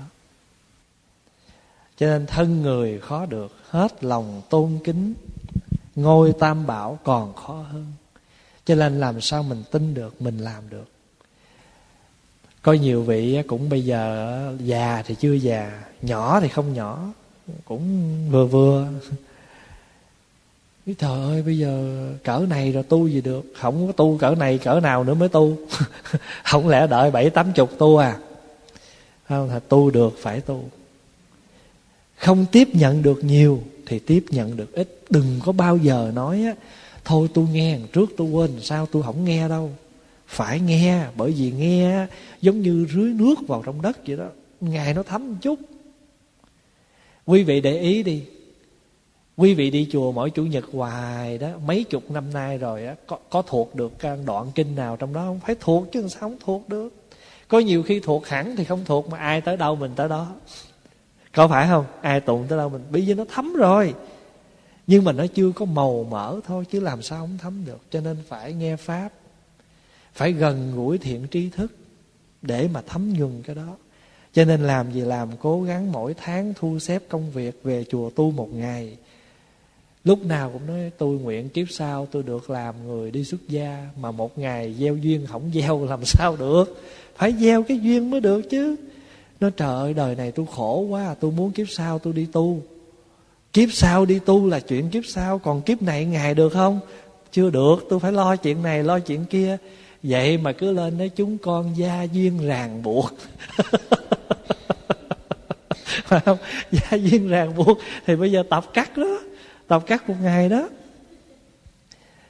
Cho nên thân người khó được, hết lòng tôn kính ngôi tam bảo còn khó hơn. Cho nên làm sao mình tin được mình làm được. Có nhiều vị cũng bây giờ già thì chưa già, nhỏ thì không nhỏ, cũng vừa vừa. Trời ơi, bây giờ cỡ này rồi tu gì được. Không có tu cỡ này cỡ nào nữa mới tu. Không lẽ đợi bảy tám chục tu à? Không, là tu được phải tu. Không tiếp nhận được nhiều thì tiếp nhận được ít. Đừng có bao giờ nói á, thôi tôi nghe trước tôi quên sao tôi không nghe đâu. Phải nghe, bởi vì nghe giống như rưới nước vào trong đất vậy đó, ngày nó thấm một chút. Quý vị để ý đi, quý vị đi chùa mỗi chủ nhật hoài đó, mấy chục năm nay rồi á, có, có thuộc được đoạn kinh nào trong đó không? Phải thuộc chứ sao không thuộc được. Có nhiều khi thuộc hẳn thì không thuộc, mà ai tới đâu mình tới đó. Có phải không? Ai tụng tới đâu mình, bây giờ nó thấm rồi, nhưng mà nó chưa có màu mỡ thôi, chứ làm sao không thấm được. Cho nên phải nghe Pháp, phải gần gũi thiện tri thức để mà thấm nhuần cái đó. Cho nên làm gì làm, cố gắng mỗi tháng thu xếp công việc về chùa tu một ngày. Lúc nào cũng nói tôi nguyện kiếp sau tôi được làm người đi xuất gia. Mà một ngày gieo duyên không gieo làm sao được, phải gieo cái duyên mới được chứ. Nói trời ơi, đời này tôi khổ quá, tôi muốn kiếp sau tôi đi tu. Kiếp sau đi tu là chuyện kiếp sau, còn kiếp này ngày được không? Chưa được, tôi phải lo chuyện này lo chuyện kia. Vậy mà cứ lên nói chúng con gia duyên ràng buộc. Phải không? Gia duyên ràng buộc thì bây giờ tập cắt đó, tập cắt một ngày đó.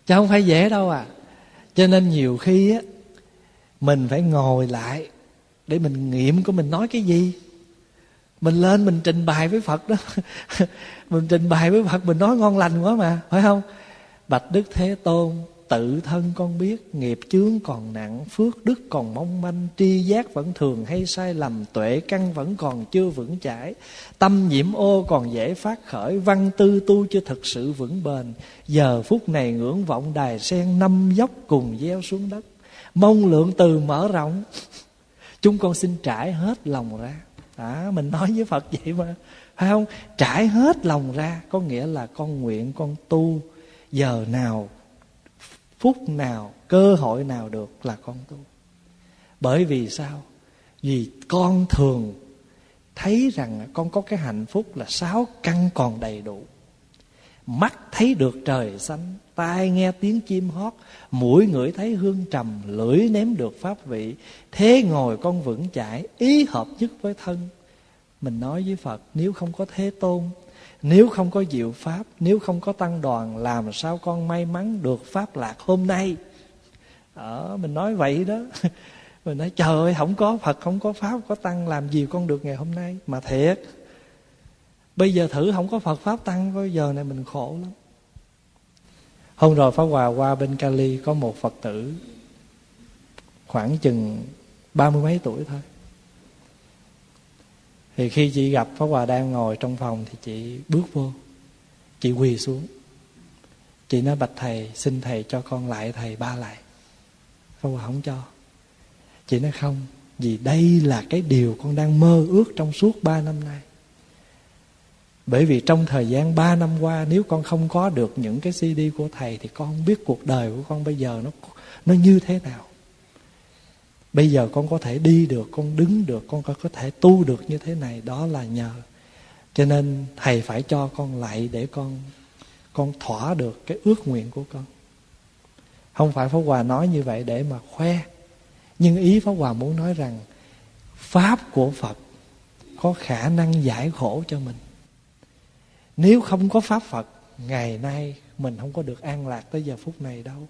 chứ không phải dễ đâu à. Cho nên nhiều khi á, mình phải ngồi lại để mình nghiệm của mình nói cái gì. Mình lên mình trình bày với Phật đó. Mình trình bày với Phật, mình nói ngon lành quá mà, phải không? Bạch Đức Thế Tôn, tự thân con biết, nghiệp chướng còn nặng, phước đức còn mong manh, tri giác vẫn thường hay sai lầm, tuệ căn vẫn còn chưa vững chãi, tâm nhiễm ô còn dễ phát khởi, văn tư tu chưa thực sự vững bền. Giờ phút này ngưỡng vọng đài sen năm dốc cùng gieo xuống đất, mong lượng từ mở rộng, chúng con xin trải hết lòng ra. Đó, mình nói với Phật vậy mà, phải không? Trải hết lòng ra có nghĩa là con nguyện con tu, giờ nào, phút nào, cơ hội nào được là con tu. Bởi vì sao? Vì con thường thấy rằng con có cái hạnh phúc là sáu căn còn đầy đủ. Mắt thấy được trời xanh, tai nghe tiếng chim hót, mũi ngửi thấy hương trầm, lưỡi nếm được pháp vị, thế ngồi con vững chãi, ý hợp nhất với thân. Mình nói với Phật, nếu không có Thế Tôn, nếu không có diệu pháp, nếu không có tăng đoàn, làm sao con may mắn được pháp lạc hôm nay? Ờ, mình nói vậy đó. Mình nói trời ơi, không có Phật, không có pháp, không có tăng, làm gì con được ngày hôm nay? Mà thiệt, bây giờ thử không có Phật pháp tăng, bây giờ này mình khổ lắm. Hôm rồi Pháp Hòa qua bên Cali, có một Phật tử khoảng chừng ba mươi mấy tuổi thôi. Thì khi chị gặp Pháp Hòa đang ngồi trong phòng thì chị bước vô, chị quỳ xuống. Chị nói bạch thầy, xin thầy cho con lại thầy ba lại. Pháp Hòa không cho. Chị nói không, vì đây là cái điều con đang mơ ước trong suốt ba năm nay. Bởi vì trong thời gian ba năm qua, nếu con không có được những cái xê đê của thầy thì con không biết cuộc đời của con bây giờ nó, nó như thế nào. Bây giờ con có thể đi được, con đứng được, con có thể tu được như thế này, đó là nhờ. Cho nên thầy phải cho con lại để con con thỏa được cái ước nguyện của con. Không phải Pháp Hòa nói như vậy để mà khoe, nhưng ý Pháp Hòa muốn nói rằng pháp của Phật có khả năng giải khổ cho mình. Nếu không có pháp Phật, ngày nay mình không có được an lạc tới giờ phút này đâu.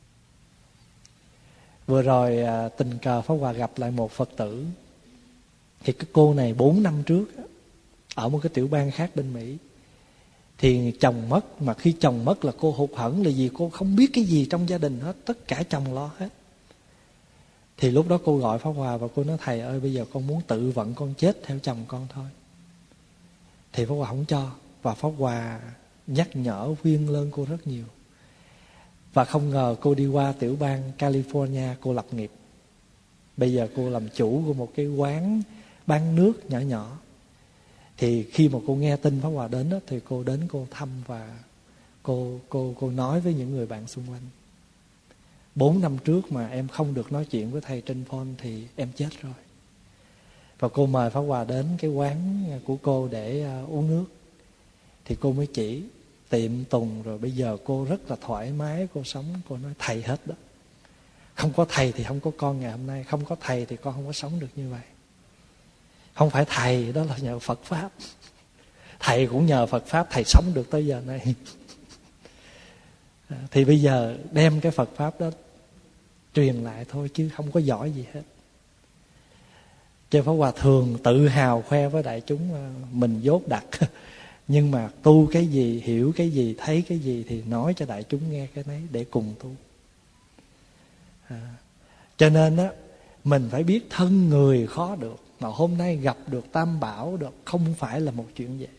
Vừa rồi tình cờ Pháp Hòa gặp lại một Phật tử. Thì cái cô này bốn năm trước ở một cái tiểu bang khác bên Mỹ, thì chồng mất. Mà khi chồng mất là cô hụt hẫng, là vì cô không biết cái gì trong gia đình hết, tất cả chồng lo hết. Thì lúc đó cô gọi Pháp Hòa và cô nói thầy ơi, bây giờ con muốn tự vận con chết theo chồng con thôi. Thì Pháp Hòa không cho. Và Pháp Hòa nhắc nhở khuyên lơn cô rất nhiều. Và không ngờ cô đi qua tiểu bang California, cô lập nghiệp. Bây giờ cô làm chủ của một cái quán bán nước nhỏ nhỏ. Thì khi mà cô nghe tin Pháp Hòa đến đó, thì cô đến cô thăm và cô, cô, cô nói với những người bạn xung quanh. Bốn năm trước mà em không được nói chuyện với thầy trên phone thì em chết rồi. Và cô mời Pháp Hòa đến cái quán của cô để uh, uống nước. Thì cô mới chỉ tiệm tùng, rồi bây giờ cô rất là thoải mái, cô sống. Cô nói thầy hết đó. Không có thầy thì không có con ngày hôm nay. Không có thầy thì con không có sống được như vậy. Không phải thầy, đó là nhờ Phật Pháp. Thầy cũng nhờ Phật Pháp thầy sống được tới giờ này. Thì bây giờ đem cái Phật Pháp đó truyền lại thôi, chứ không có giỏi gì hết. Chứ Pháp Hòa thường tự hào khoe với đại chúng mình dốt đặc. Nhưng mà tu cái gì, hiểu cái gì, thấy cái gì thì nói cho đại chúng nghe cái đấy để cùng tu. À, cho nên á, mình phải biết thân người khó được. Mà hôm nay gặp được Tam Bảo được không phải là một chuyện vậy.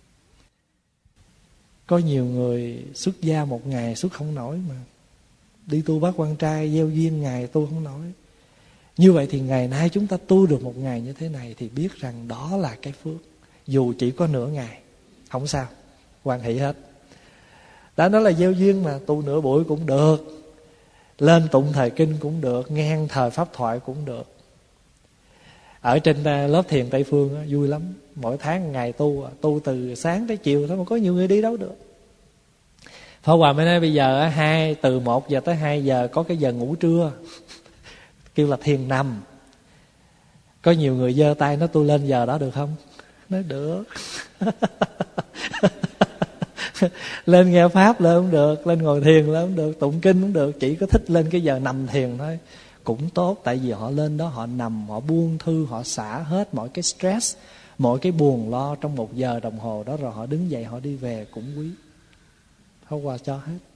Có nhiều người xuất gia một ngày xuất không nổi mà. Đi tu Bát Quan Trai gieo duyên ngày tu không nổi. Như vậy thì ngày nay chúng ta tu được một ngày như thế này thì biết rằng đó là cái phước. Dù chỉ có nửa ngày, không sao, hoan hỷ hết. Đã nói là gieo duyên mà, tu nửa buổi cũng được, lên tụng thời kinh cũng được, nghe thời pháp thoại cũng được. Ở trên lớp thiền Tây Phương á, vui lắm. Mỗi tháng ngày tu, tu từ sáng tới chiều thôi mà có nhiều người đi đâu được. Pháp Hòa mới nói bây giờ hai từ một giờ tới hai giờ có cái giờ ngủ trưa, kêu là thiền nằm. Có nhiều người giơ tay nói tôi lên giờ đó được không? Nói được. Lên nghe pháp lên không được, lên ngồi thiền lên không được, tụng kinh không được, chỉ có thích lên cái giờ nằm thiền thôi. Cũng tốt, tại vì họ lên đó họ nằm, họ buông thư, họ xả hết mọi cái stress, mọi cái buồn lo trong một giờ đồng hồ đó, rồi họ đứng dậy họ đi về cũng quý. Không qua cho hết.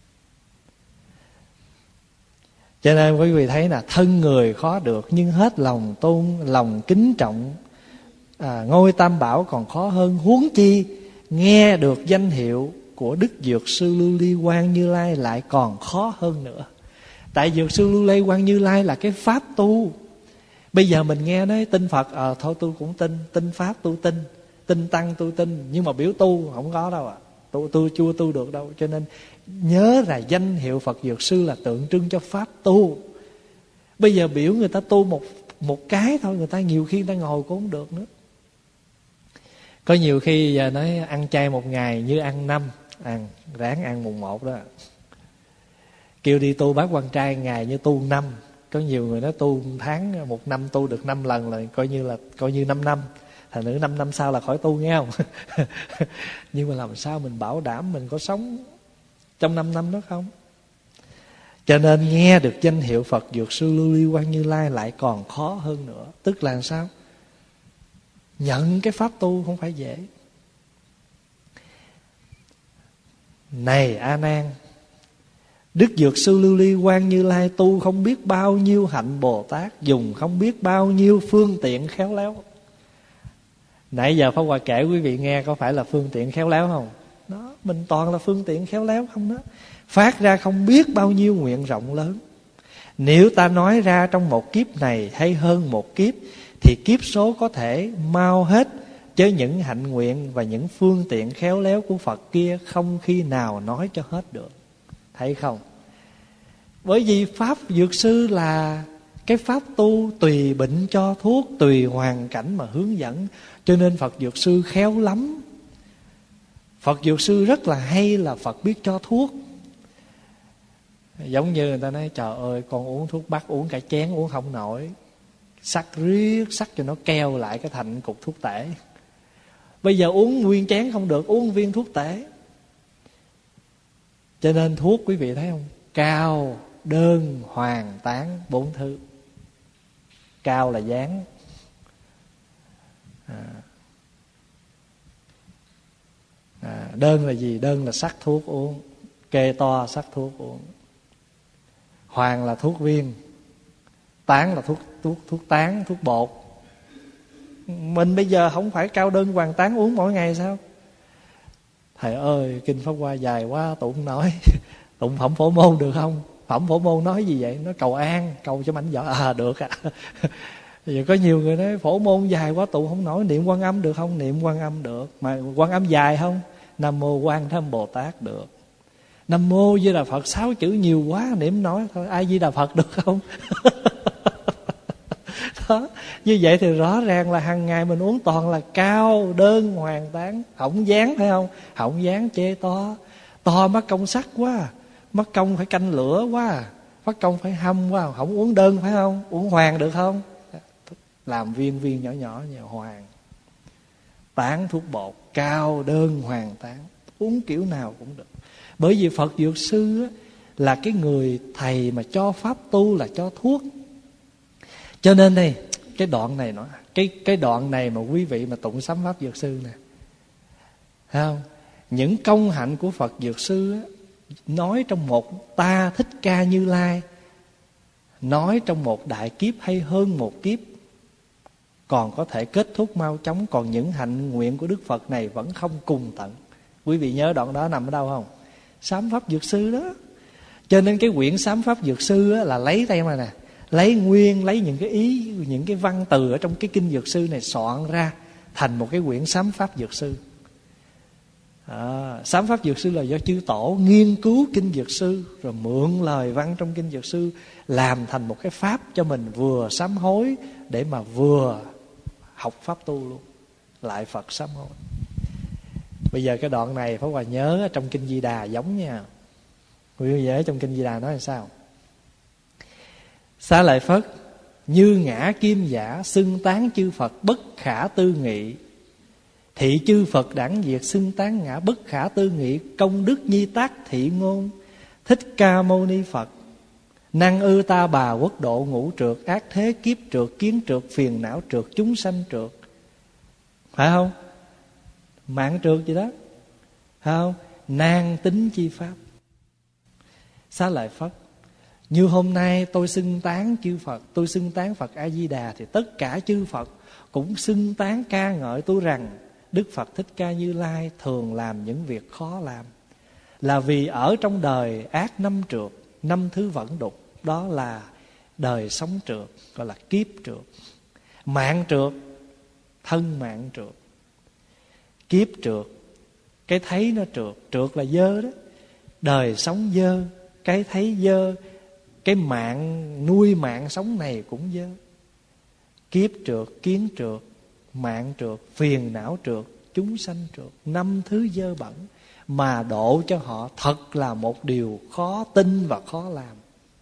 Cho nên quý vị thấy là thân người khó được, nhưng hết lòng tôn, lòng kính trọng à, ngôi Tam Bảo còn khó hơn. Huống chi nghe được danh hiệu của Đức Dược Sư Lưu Ly Quang Như Lai lại còn khó hơn nữa. Tại Dược Sư Lưu Ly Quang Như Lai là cái pháp tu. Bây giờ mình nghe nói tin Phật, à, thôi tôi cũng tin, tin pháp tôi tin, tin tăng tôi tin, nhưng mà biểu tu không có đâu ạ. À. Tôi, tôi chưa tu được đâu. Cho nên nhớ là danh hiệu Phật Dược Sư là tượng trưng cho pháp tu. Bây giờ biểu người ta tu một một cái thôi, người ta nhiều khi người ta ngồi cũng không được nữa. Có nhiều khi giờ nói ăn chay một ngày như ăn năm, ăn ráng ăn mùng một đó. Kêu đi tu bác quan trai ngày như tu năm. Có nhiều người nói tu một tháng, một năm tu được năm lần là coi như là coi như năm năm. Thành nữ năm năm sau là khỏi tu nghe không? Nhưng mà làm sao mình bảo đảm mình có sống trong năm năm đó không? Cho nên nghe được danh hiệu Phật Dược Sư Lưu Ly Quang Như Lai lại còn khó hơn nữa. Tức là sao? Nhận cái pháp tu không phải dễ. Này A Nan, Đức Dược Sư Lưu Ly Quang Như Lai tu không biết bao nhiêu hạnh Bồ Tát, dùng không biết bao nhiêu phương tiện khéo léo. Nãy giờ Pháp Hòa kể quý vị nghe có phải là phương tiện khéo léo không? Đó, mình toàn là phương tiện khéo léo không đó. Phát ra không biết bao nhiêu nguyện rộng lớn. Nếu ta nói ra trong một kiếp này hay hơn một kiếp, thì kiếp số có thể mau hết, chứ những hạnh nguyện và những phương tiện khéo léo của Phật kia không khi nào nói cho hết được. Thấy không? Bởi vì Pháp Dược Sư là cái pháp tu tùy bệnh cho thuốc, tùy hoàn cảnh mà hướng dẫn. Cho nên Phật Dược Sư khéo lắm. Phật Dược Sư rất là hay là Phật biết cho thuốc. Giống như người ta nói trời ơi con uống thuốc bắc uống cả chén uống không nổi, sắc riết sắc cho nó keo lại cái thành cục thuốc tể. Bây giờ uống nguyên chén không được, uống viên thuốc tể. Cho nên thuốc quý vị thấy không? Cao, đơn, hoàn, tán, bốn thứ. Cao là dáng à. À, đơn là gì? Đơn là sắc thuốc uống, kê to sắc thuốc uống. Hoàng là thuốc viên, tán là thuốc thuốc thuốc tán, thuốc bột. Mình bây giờ không phải cao đơn hoàng tán uống mỗi ngày sao? Thầy ơi, kinh Pháp Hoa dài quá tụng không nói. Tụng Phẩm Phổ Môn được không? Phẩm Phổ Môn nói gì vậy? Nó cầu an, cầu cho mảnh vỡ. À được ạ. À. Giờ có nhiều người nói Phổ Môn dài quá tụng không nổi. Niệm Quan Âm được không? Niệm Quan Âm được. Mà Quan Âm dài không? Nam Mô Quan Thế Âm Bồ Tát được. Nam Mô Di Đà Phật sáu chữ nhiều quá niệm nói thôi. Ai Di Đà Phật được không? Đó. Như vậy thì rõ ràng là hàng ngày mình uống toàn là cao, đơn, hoàn, tán. Hỏng dáng phải không? Hỏng dáng chê to. To mất công sắc quá, mất công phải canh lửa quá, mất công phải hâm quá. Không uống đơn phải không? Uống hoàng được không? Làm viên viên nhỏ nhỏ nhỏ hoàng. Tán thuốc bột, cao, đơn, hoàng, tán. Uống kiểu nào cũng được. Bởi vì Phật Dược Sư là cái người thầy mà cho pháp tu là cho thuốc. Cho nên đây, cái đoạn này nó cái cái đoạn này mà quý vị mà tụng sám Pháp Dược Sư nè, thấy không? Những công hạnh của Phật Dược Sư á, nói trong một ta Thích Ca Như Lai, nói trong một đại kiếp hay hơn một kiếp, còn có thể kết thúc mau chóng. Còn những hạnh nguyện của Đức Phật này vẫn không cùng tận. Quý vị nhớ đoạn đó nằm ở đâu không? Sám Pháp Dược Sư đó. Cho nên cái quyển Sám Pháp Dược Sư á, là lấy đây mà nè, lấy nguyên, lấy những cái ý, những cái văn từ ở trong cái kinh Dược Sư này soạn ra thành một cái quyển Sám Pháp Dược Sư. À, Sám Pháp Dược Sư là do chư tổ nghiên cứu kinh Dược Sư, rồi mượn lời văn trong kinh Dược Sư làm thành một cái pháp cho mình vừa sám hối để mà vừa học pháp tu luôn. Lại Phật sám hối. Bây giờ cái đoạn này Pháp Hòa nhớ trong kinh Di Đà giống nha. Quý vị nhớ trong kinh Di Đà nói là sao? Xá lợi Phất, như ngã kim giả xưng tán chư Phật bất khả tư nghị, Thị chư Phật đẳng diệt, xưng tán ngã bất khả tư nghị, công đức nhi tác thị ngôn. Thích Ca Mâu Ni Phật, năng ư ta bà quốc độ, ngũ trượt, ác thế kiếp trượt, kiến trượt, phiền não trượt, chúng sanh trượt. Phải không? Mạng trượt gì đó. Phải không? Nan tính chi pháp. Xá lợi Phất, như hôm nay tôi xưng tán chư Phật, tôi xưng tán Phật A Di Đà, thì tất cả chư Phật cũng xưng tán ca ngợi tôi rằng Đức Phật Thích Ca Như Lai thường làm những việc khó làm. Là vì ở trong đời ác năm trượt, năm thứ vận đục, đó là đời sống trượt, gọi là kiếp trượt. Mạng trượt, thân mạng trượt. Kiếp trượt, cái thấy nó trượt, trượt là dơ đó. Đời sống dơ, cái thấy dơ, cái mạng nuôi mạng sống này cũng dơ. Kiếp trượt, kiến trượt, mạng trượt, phiền não trượt, chúng sanh trượt. Năm thứ dơ bẩn mà độ cho họ thật là một điều khó tin và khó làm.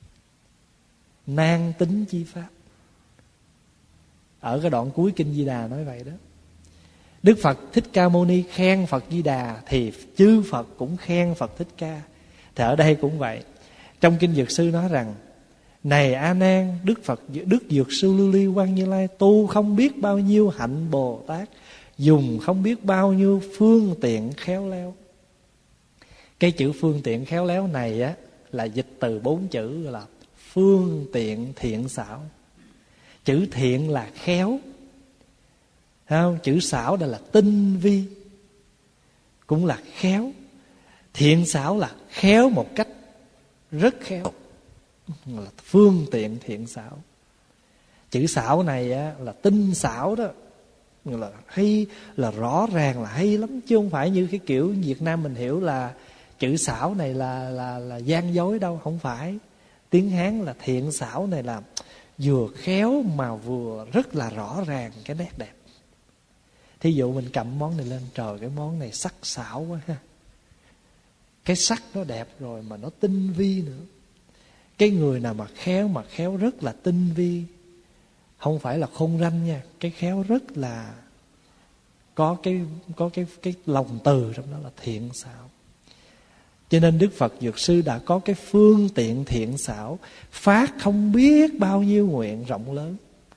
Nan tính chi pháp. Ở cái đoạn cuối Kinh Di Đà nói vậy đó. Đức Phật Thích Ca Mâu Ni khen Phật Di Đà, thì chư Phật cũng khen Phật Thích Ca. Thì ở đây cũng vậy. Trong Kinh Dược Sư nói rằng: này A Nan, Đức Phật Đức Dược Sư Lưu Ly Quang Như Lai tu không biết bao nhiêu hạnh Bồ Tát, dùng không biết bao nhiêu phương tiện khéo léo. Cái chữ phương tiện khéo léo này á là dịch từ bốn chữ là phương tiện thiện xảo. Chữ thiện là khéo, không? Chữ xảo đây là tinh vi, cũng là khéo. Thiện xảo là khéo một cách rất khéo, là phương tiện thiện xảo. Chữ xảo này á, là tinh xảo đó, là hay, là rõ ràng, là hay lắm, chứ không phải như cái kiểu Việt Nam mình hiểu là chữ xảo này là là là gian dối đâu, không phải. Tiếng Hán là thiện xảo này là vừa khéo mà vừa rất là rõ ràng cái nét đẹp. Thí dụ mình cầm món này lên, trời cái món này sắc sảo quá ha. Cái sắc nó đẹp rồi mà nó tinh vi nữa. Cái người nào mà khéo, mà khéo rất là tinh vi, không phải là khôn ranh nha. Cái khéo rất là có cái có cái cái lòng từ trong đó, là thiện xảo. Cho nên Đức Phật Dược Sư đã có cái phương tiện thiện xảo, phát không biết bao nhiêu nguyện rộng lớn.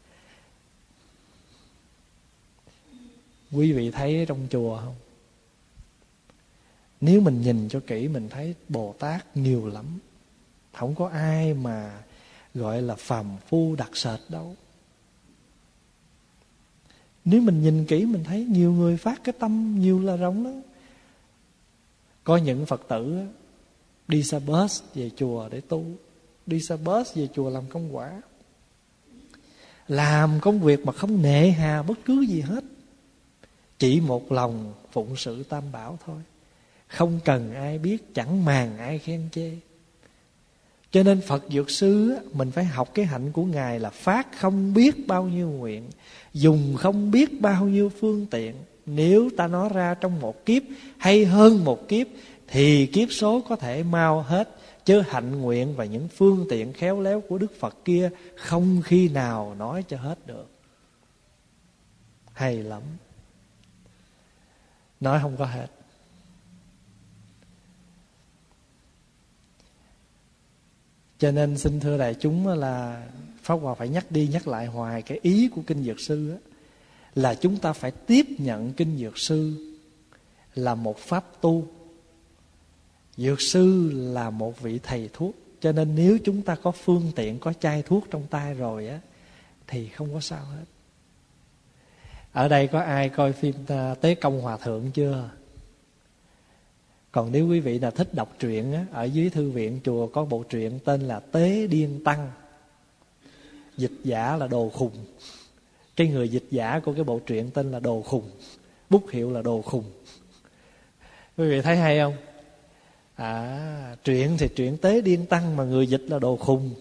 Quý vị thấy trong chùa không? Nếu mình nhìn cho kỹ mình thấy Bồ Tát nhiều lắm. Không có ai mà gọi là phàm phu đặc sệt đâu. Nếu mình nhìn kỹ mình thấy nhiều người phát cái tâm nhiều là rộng lắm. Có những Phật tử đi xe bus về chùa để tu, đi xe bus về chùa làm công quả, làm công việc mà không nề hà bất cứ gì hết, chỉ một lòng phụng sự Tam Bảo thôi, không cần ai biết, chẳng màng ai khen chê. Cho nên Phật Dược Sư mình phải học cái hạnh của Ngài là phát không biết bao nhiêu nguyện, dùng không biết bao nhiêu phương tiện. Nếu ta nói ra trong một kiếp hay hơn một kiếp thì kiếp số có thể mau hết, chứ hạnh nguyện và những phương tiện khéo léo của Đức Phật kia không khi nào nói cho hết được. Hay lắm, nói không có hết. Cho nên xin thưa đại chúng là Pháp Hòa phải nhắc đi nhắc lại hoài cái ý của Kinh Dược Sư á, là chúng ta phải tiếp nhận Kinh Dược Sư là một pháp tu. Dược sư là một vị thầy thuốc. Cho nên nếu chúng ta có phương tiện, có chai thuốc trong tay rồi á, thì không có sao hết. Ở đây có ai coi phim Tế Công Hòa Thượng chưa? Còn nếu quý vị nào thích đọc truyện á, ở dưới thư viện chùa có bộ truyện tên là Tế Điên Tăng, dịch giả là Đồ Khùng. Cái người dịch giả của cái bộ truyện tên là Đồ Khùng, bút hiệu là Đồ Khùng. Quý vị thấy hay không? À, truyện thì truyện Tế Điên Tăng mà người dịch là Đồ Khùng.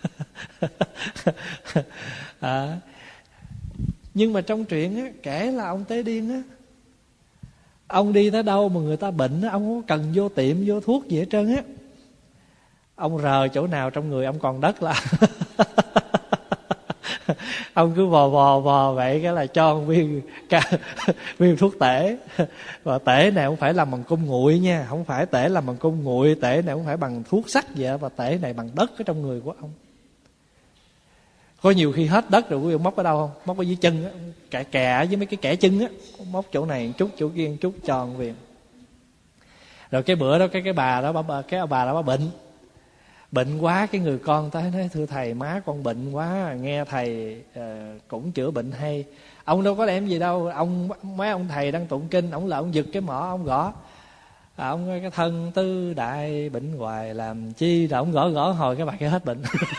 À, nhưng mà trong truyện á, kể là ông Tế Điên á, ông đi tới đâu mà người ta bệnh á, ông không có cần vô tiệm vô thuốc gì hết trơn á. Ông rờ chỗ nào trong người ông còn đất là Ông cứ vò vò vò vậy cái là cho một viên viên thuốc tể. Và tể này không phải làm bằng cung nguội nha, không phải tể làm bằng cung nguội, tể này không phải bằng thuốc sắc gì hết, và tể này bằng đất ở trong người của ông. Có nhiều khi hết đất rồi quý vị móc ở đâu không? Móc ở dưới chân á, kẻ kè với mấy cái kẻ chân á, móc chỗ này một chút, chỗ kia một chút, tròn viên. Rồi cái bữa đó cái cái bà đó bà, cái bà đó bà bệnh bệnh quá, cái người con tới nói thưa thầy, má con bệnh quá, nghe thầy uh, cũng chữa bệnh hay. Ông đâu có đem gì đâu, ông mấy ông thầy đang tụng kinh, ông là ông giật cái mỏ ông gõ, à, ông cái thân tư đại bệnh hoài làm chi, là ông gõ gõ hồi cái bà kia hết bệnh.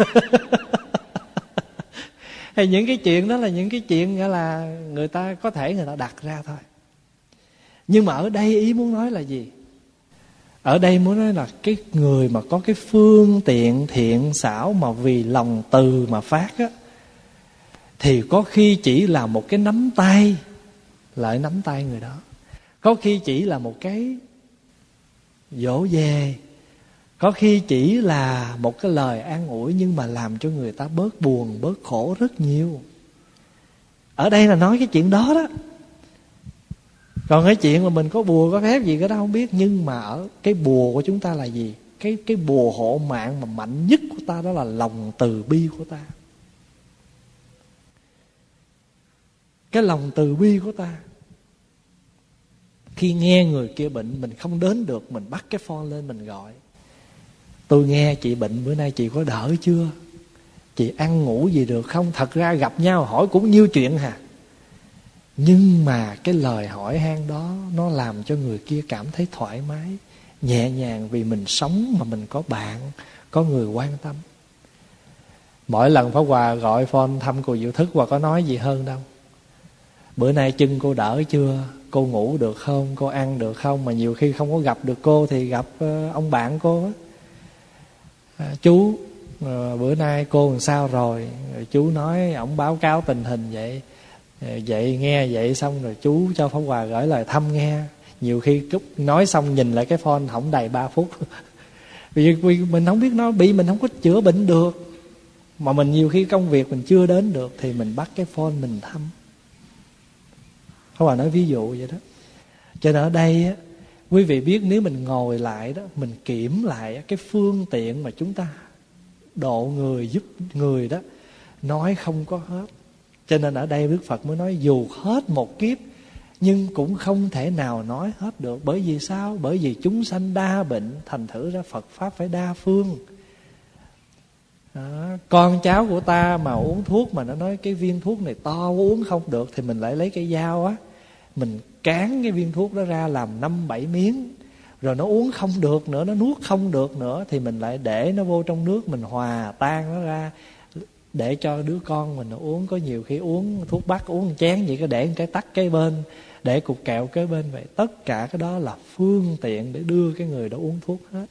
Thì những cái chuyện đó là những cái chuyện nghĩa là người ta có thể người ta đặt ra thôi. Nhưng mà ở đây ý muốn nói là gì? Ở đây muốn nói là cái người mà có cái phương tiện thiện xảo mà vì lòng từ mà phát á, thì có khi chỉ là một cái nắm tay, lại nắm tay người đó. Có khi chỉ là một cái dỗ về, có khi chỉ là một cái lời an ủi, nhưng mà làm cho người ta bớt buồn, bớt khổ rất nhiều. Ở đây là nói cái chuyện đó đó. Còn cái chuyện mà mình có bùa có phép gì cái đó không biết. Nhưng mà ở cái bùa của chúng ta là gì? Cái, cái bùa hộ mạng mà mạnh nhất của ta đó là lòng từ bi của ta. Cái lòng từ bi của ta. Khi nghe người kia bệnh, mình không đến được, mình bắt cái phone lên mình gọi: tôi nghe chị bệnh, bữa nay chị có đỡ chưa? Chị ăn ngủ gì được không? Thật ra gặp nhau hỏi cũng nhiêu chuyện hà. Nhưng mà cái lời hỏi han đó nó làm cho người kia cảm thấy thoải mái, nhẹ nhàng, vì mình sống mà mình có bạn, có người quan tâm. Mỗi lần Pháp Hòa gọi phone thăm cô Diệu Thức, Hòa có nói gì hơn đâu: bữa nay chân cô đỡ chưa? Cô ngủ được không? Cô ăn được không? Mà nhiều khi không có gặp được cô thì gặp ông bạn cô á: à, chú à, bữa nay cô làm sao rồi? Rồi chú nói ổng báo cáo tình hình vậy. Vậy nghe vậy xong rồi chú cho Pháp Hòa gửi lời thăm nghe. Nhiều khi chút nói xong nhìn lại cái phone không đầy ba phút. Vì mình không biết nói, bị mình không có chữa bệnh được, mà mình nhiều khi công việc mình chưa đến được, thì mình bắt cái phone mình thăm. Pháp Hòa nói ví dụ vậy đó. Cho nên ở đây á, quý vị biết, nếu mình ngồi lại đó, mình kiểm lại cái phương tiện mà chúng ta độ người, giúp người đó, nói không có hết. Cho nên ở đây Đức Phật mới nói dù hết một kiếp nhưng cũng không thể nào nói hết được. Bởi vì sao? Bởi vì chúng sanh đa bệnh, thành thử ra Phật Pháp phải đa phương. Đó. Con cháu của ta mà uống thuốc mà nó nói cái viên thuốc này to uống không được, thì mình lại lấy cái dao á, mình cán cái viên thuốc đó ra làm năm bảy miếng. Rồi nó uống không được nữa, nó nuốt không được nữa, thì mình lại để nó vô trong nước, mình hòa tan nó ra để cho đứa con mình nó uống. Có nhiều khi uống thuốc bắc uống một chén vậy, có để một cái tắc kế bên, để cục kẹo kế bên vậy. Tất cả cái đó là phương tiện để đưa cái người đó uống thuốc hết.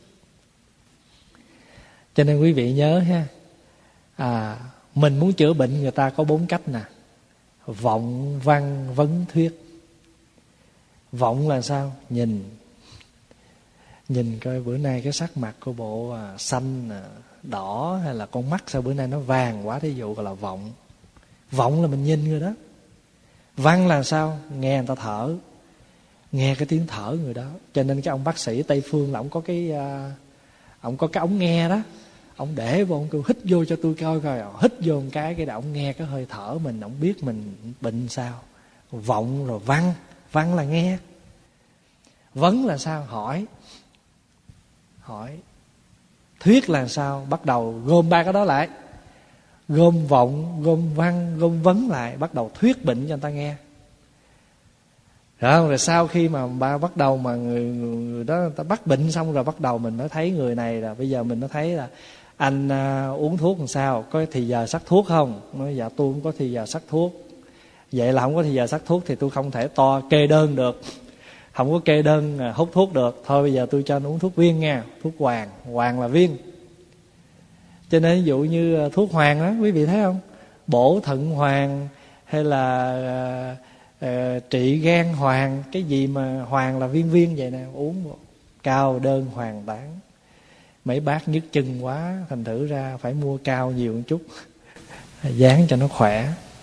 Cho nên quý vị nhớ ha, à, mình muốn chữa bệnh người ta có bốn cách nè: vọng, văn, vấn, thuyết. Vọng là sao? Nhìn Nhìn coi bữa nay cái sắc mặt của bộ à, xanh à, đỏ, hay là con mắt sao bữa nay nó vàng quá, thí dụ gọi là vọng. Vọng là mình nhìn người đó. Văn là sao? Nghe người ta thở, nghe cái tiếng thở người đó. Cho nên cái ông bác sĩ Tây Phương là ông có cái uh, ông có cái ống nghe đó, ông để vô, ông kêu hít vô cho tôi coi coi. Hít vô một cái cái ông nghe cái hơi thở mình, ông biết mình bệnh sao. Vọng. Rồi văn. Văn là nghe. Vấn là sao? Hỏi. Hỏi. Thuyết là sao? Bắt đầu gom ba cái đó lại, gom vọng, gom văn, gom vấn lại, bắt đầu thuyết bệnh cho người ta nghe. Rồi, rồi sau khi mà ba bắt đầu mà người, người đó người ta bắt bệnh xong rồi, bắt đầu mình mới thấy người này là bây giờ mình mới thấy là anh uh, uống thuốc làm sao, có thì giờ sắc thuốc không? Nói dạ tôi không có thì giờ sắc thuốc. Vậy là không có thì giờ sắc thuốc thì tôi không thể to kê đơn được, không có kê đơn hút thuốc được. Thôi bây giờ tôi cho anh uống thuốc viên nha, thuốc hoàng. Hoàng là viên. Cho nên ví dụ như thuốc hoàng đó, quý vị thấy không? Bổ thận hoàng, hay là uh, uh, trị gan hoàng. Cái gì mà hoàng là viên viên vậy nè, uống cao đơn hoàng tán. Mấy bác nhức chân quá, thành thử ra phải mua cao nhiều một chút, dán cho nó khỏe.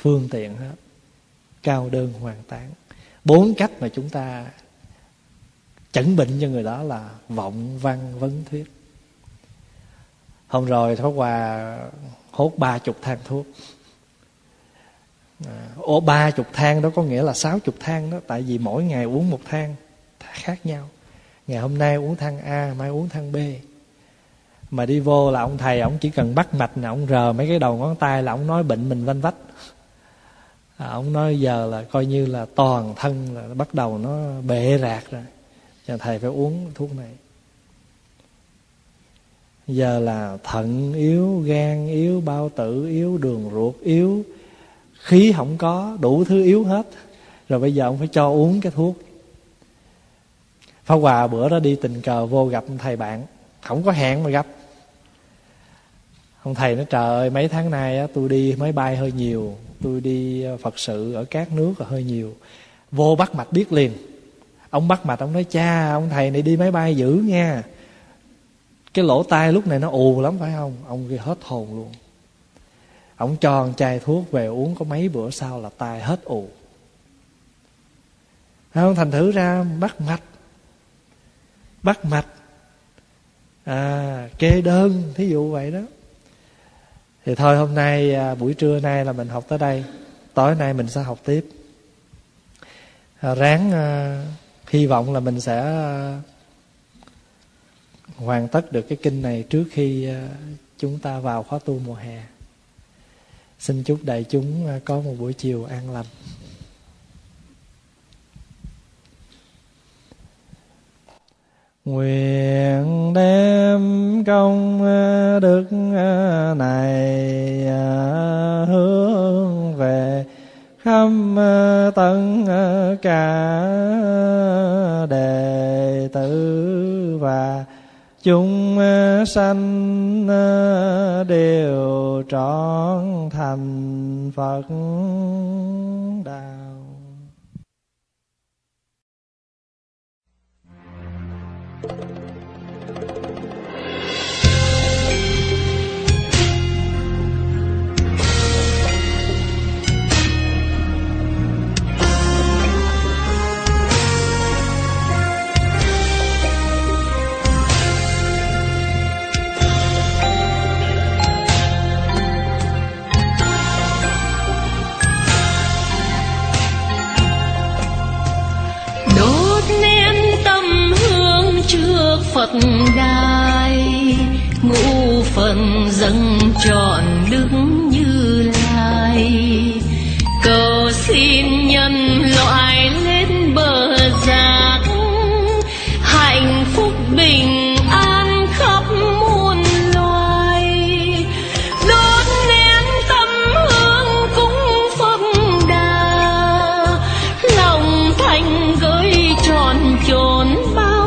phương tiện hết, cao đơn hoàn tán. Bốn cách mà chúng ta chẩn bệnh cho người đó là vọng, văn, vấn, thuyết. Hôm rồi Pháp Hòa hốt ba chục thang thuốc. Ô ba chục thang đó có nghĩa là sáu chục thang đó. Tại vì mỗi ngày uống một thang khác nhau. Ngày hôm nay uống thang A, mai uống thang B. Mà đi vô là ông thầy, ông chỉ cần bắt mạch nè, ông rờ mấy cái đầu ngón tay là ông nói bệnh mình vanh vách. À, ông nói giờ là coi như là toàn thân là bắt đầu nó bệ rạc rồi, cho thầy phải uống thuốc này. Giờ là thận yếu, gan yếu, bao tử yếu, đường ruột yếu, khí không có, đủ thứ yếu hết. Rồi bây giờ ông phải cho uống cái thuốc. Pháp Hòa bữa đó đi tình cờ vô gặp thầy bạn, không có hẹn mà gặp. Ông thầy nói trời ơi, mấy tháng nay á, tôi đi máy bay hơi nhiều, tôi đi Phật sự ở các nước là hơi nhiều. Vô bắt mạch biết liền. Ông bắt mạch, ông nói cha, ông thầy này đi máy bay dữ nha. Cái lỗ tai lúc này nó ù lắm phải không? Ông kia hết hồn luôn. Ông cho một chai thuốc về uống có mấy bữa sau là tai hết ù. Không, thành thử ra bắt mạch, bắt mạch, à, kê đơn, thí dụ vậy đó. Thì thôi hôm nay buổi trưa nay là mình học tới đây, tối nay mình sẽ học tiếp. À, ráng à, hy vọng là mình sẽ à, hoàn tất được cái kinh này trước khi à, chúng ta vào khóa tu mùa hè. Xin chúc đại chúng à, có một buổi chiều an lành. Nguyện đem công đức này hướng về khắp tất cả đệ tử và chúng sanh đều trọn thành Phật đạo. Phật đài ngũ phần dâng trọn Đức Như Lai, cầu xin nhân loại lên bờ giác hạnh phúc bình an khắp muôn loài. Đốt nén tâm hương cúng Phật đà, lòng thành gửi trọn chốn bao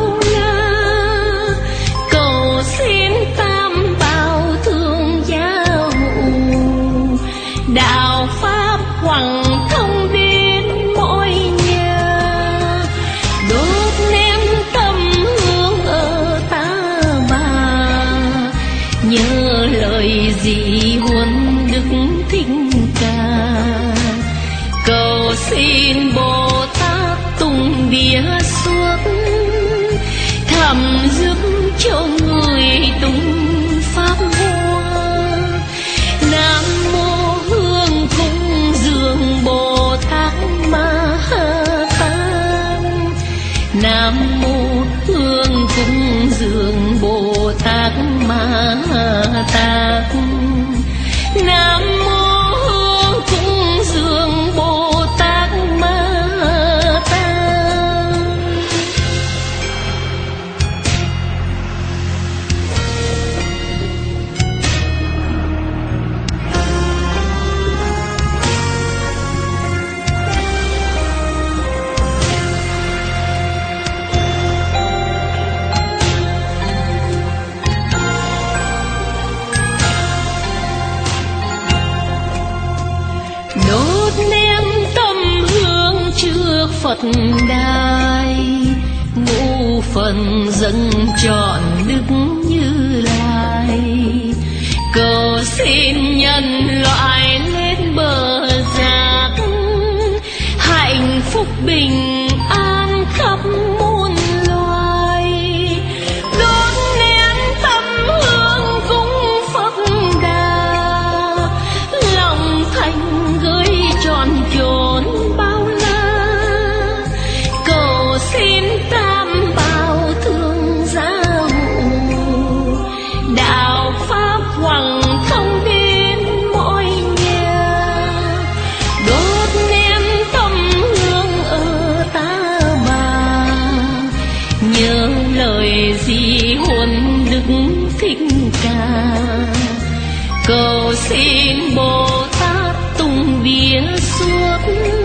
đạo pháp hoàng thông đến mỗi nhà. Đốt nén tâm hương ở Ta Bà, nhớ lời dị huấn Đức Thích Ca, cầu xin Bồ Tát tung bia suốt, thầm giúp cho người tung pháp hoa. Nam mô Hương cúng dường Bồ Tát Ma Tát, Nam mô Hương cúng dường Bồ Tát Ma Tát, Nam mô Hương cúng dường Bồ Tát Ma Tát. Đốt nén tâm hương trước Phật đài, ngũ phần dâng trọn Đức Như Lai, cầu xin nhân loại lên bờ giác thích ca. Cầu xin Bồ Tát tung bia suốt,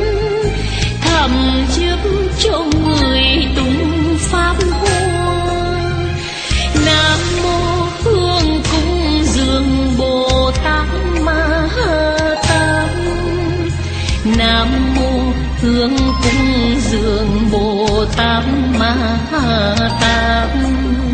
thầm trước cho người tung pháp hoa. Nam mô Hương cúng dường Bồ Tát Ma Ha Tát. Nam mô Hương cúng dường Bồ Tát Ma Ha Tát.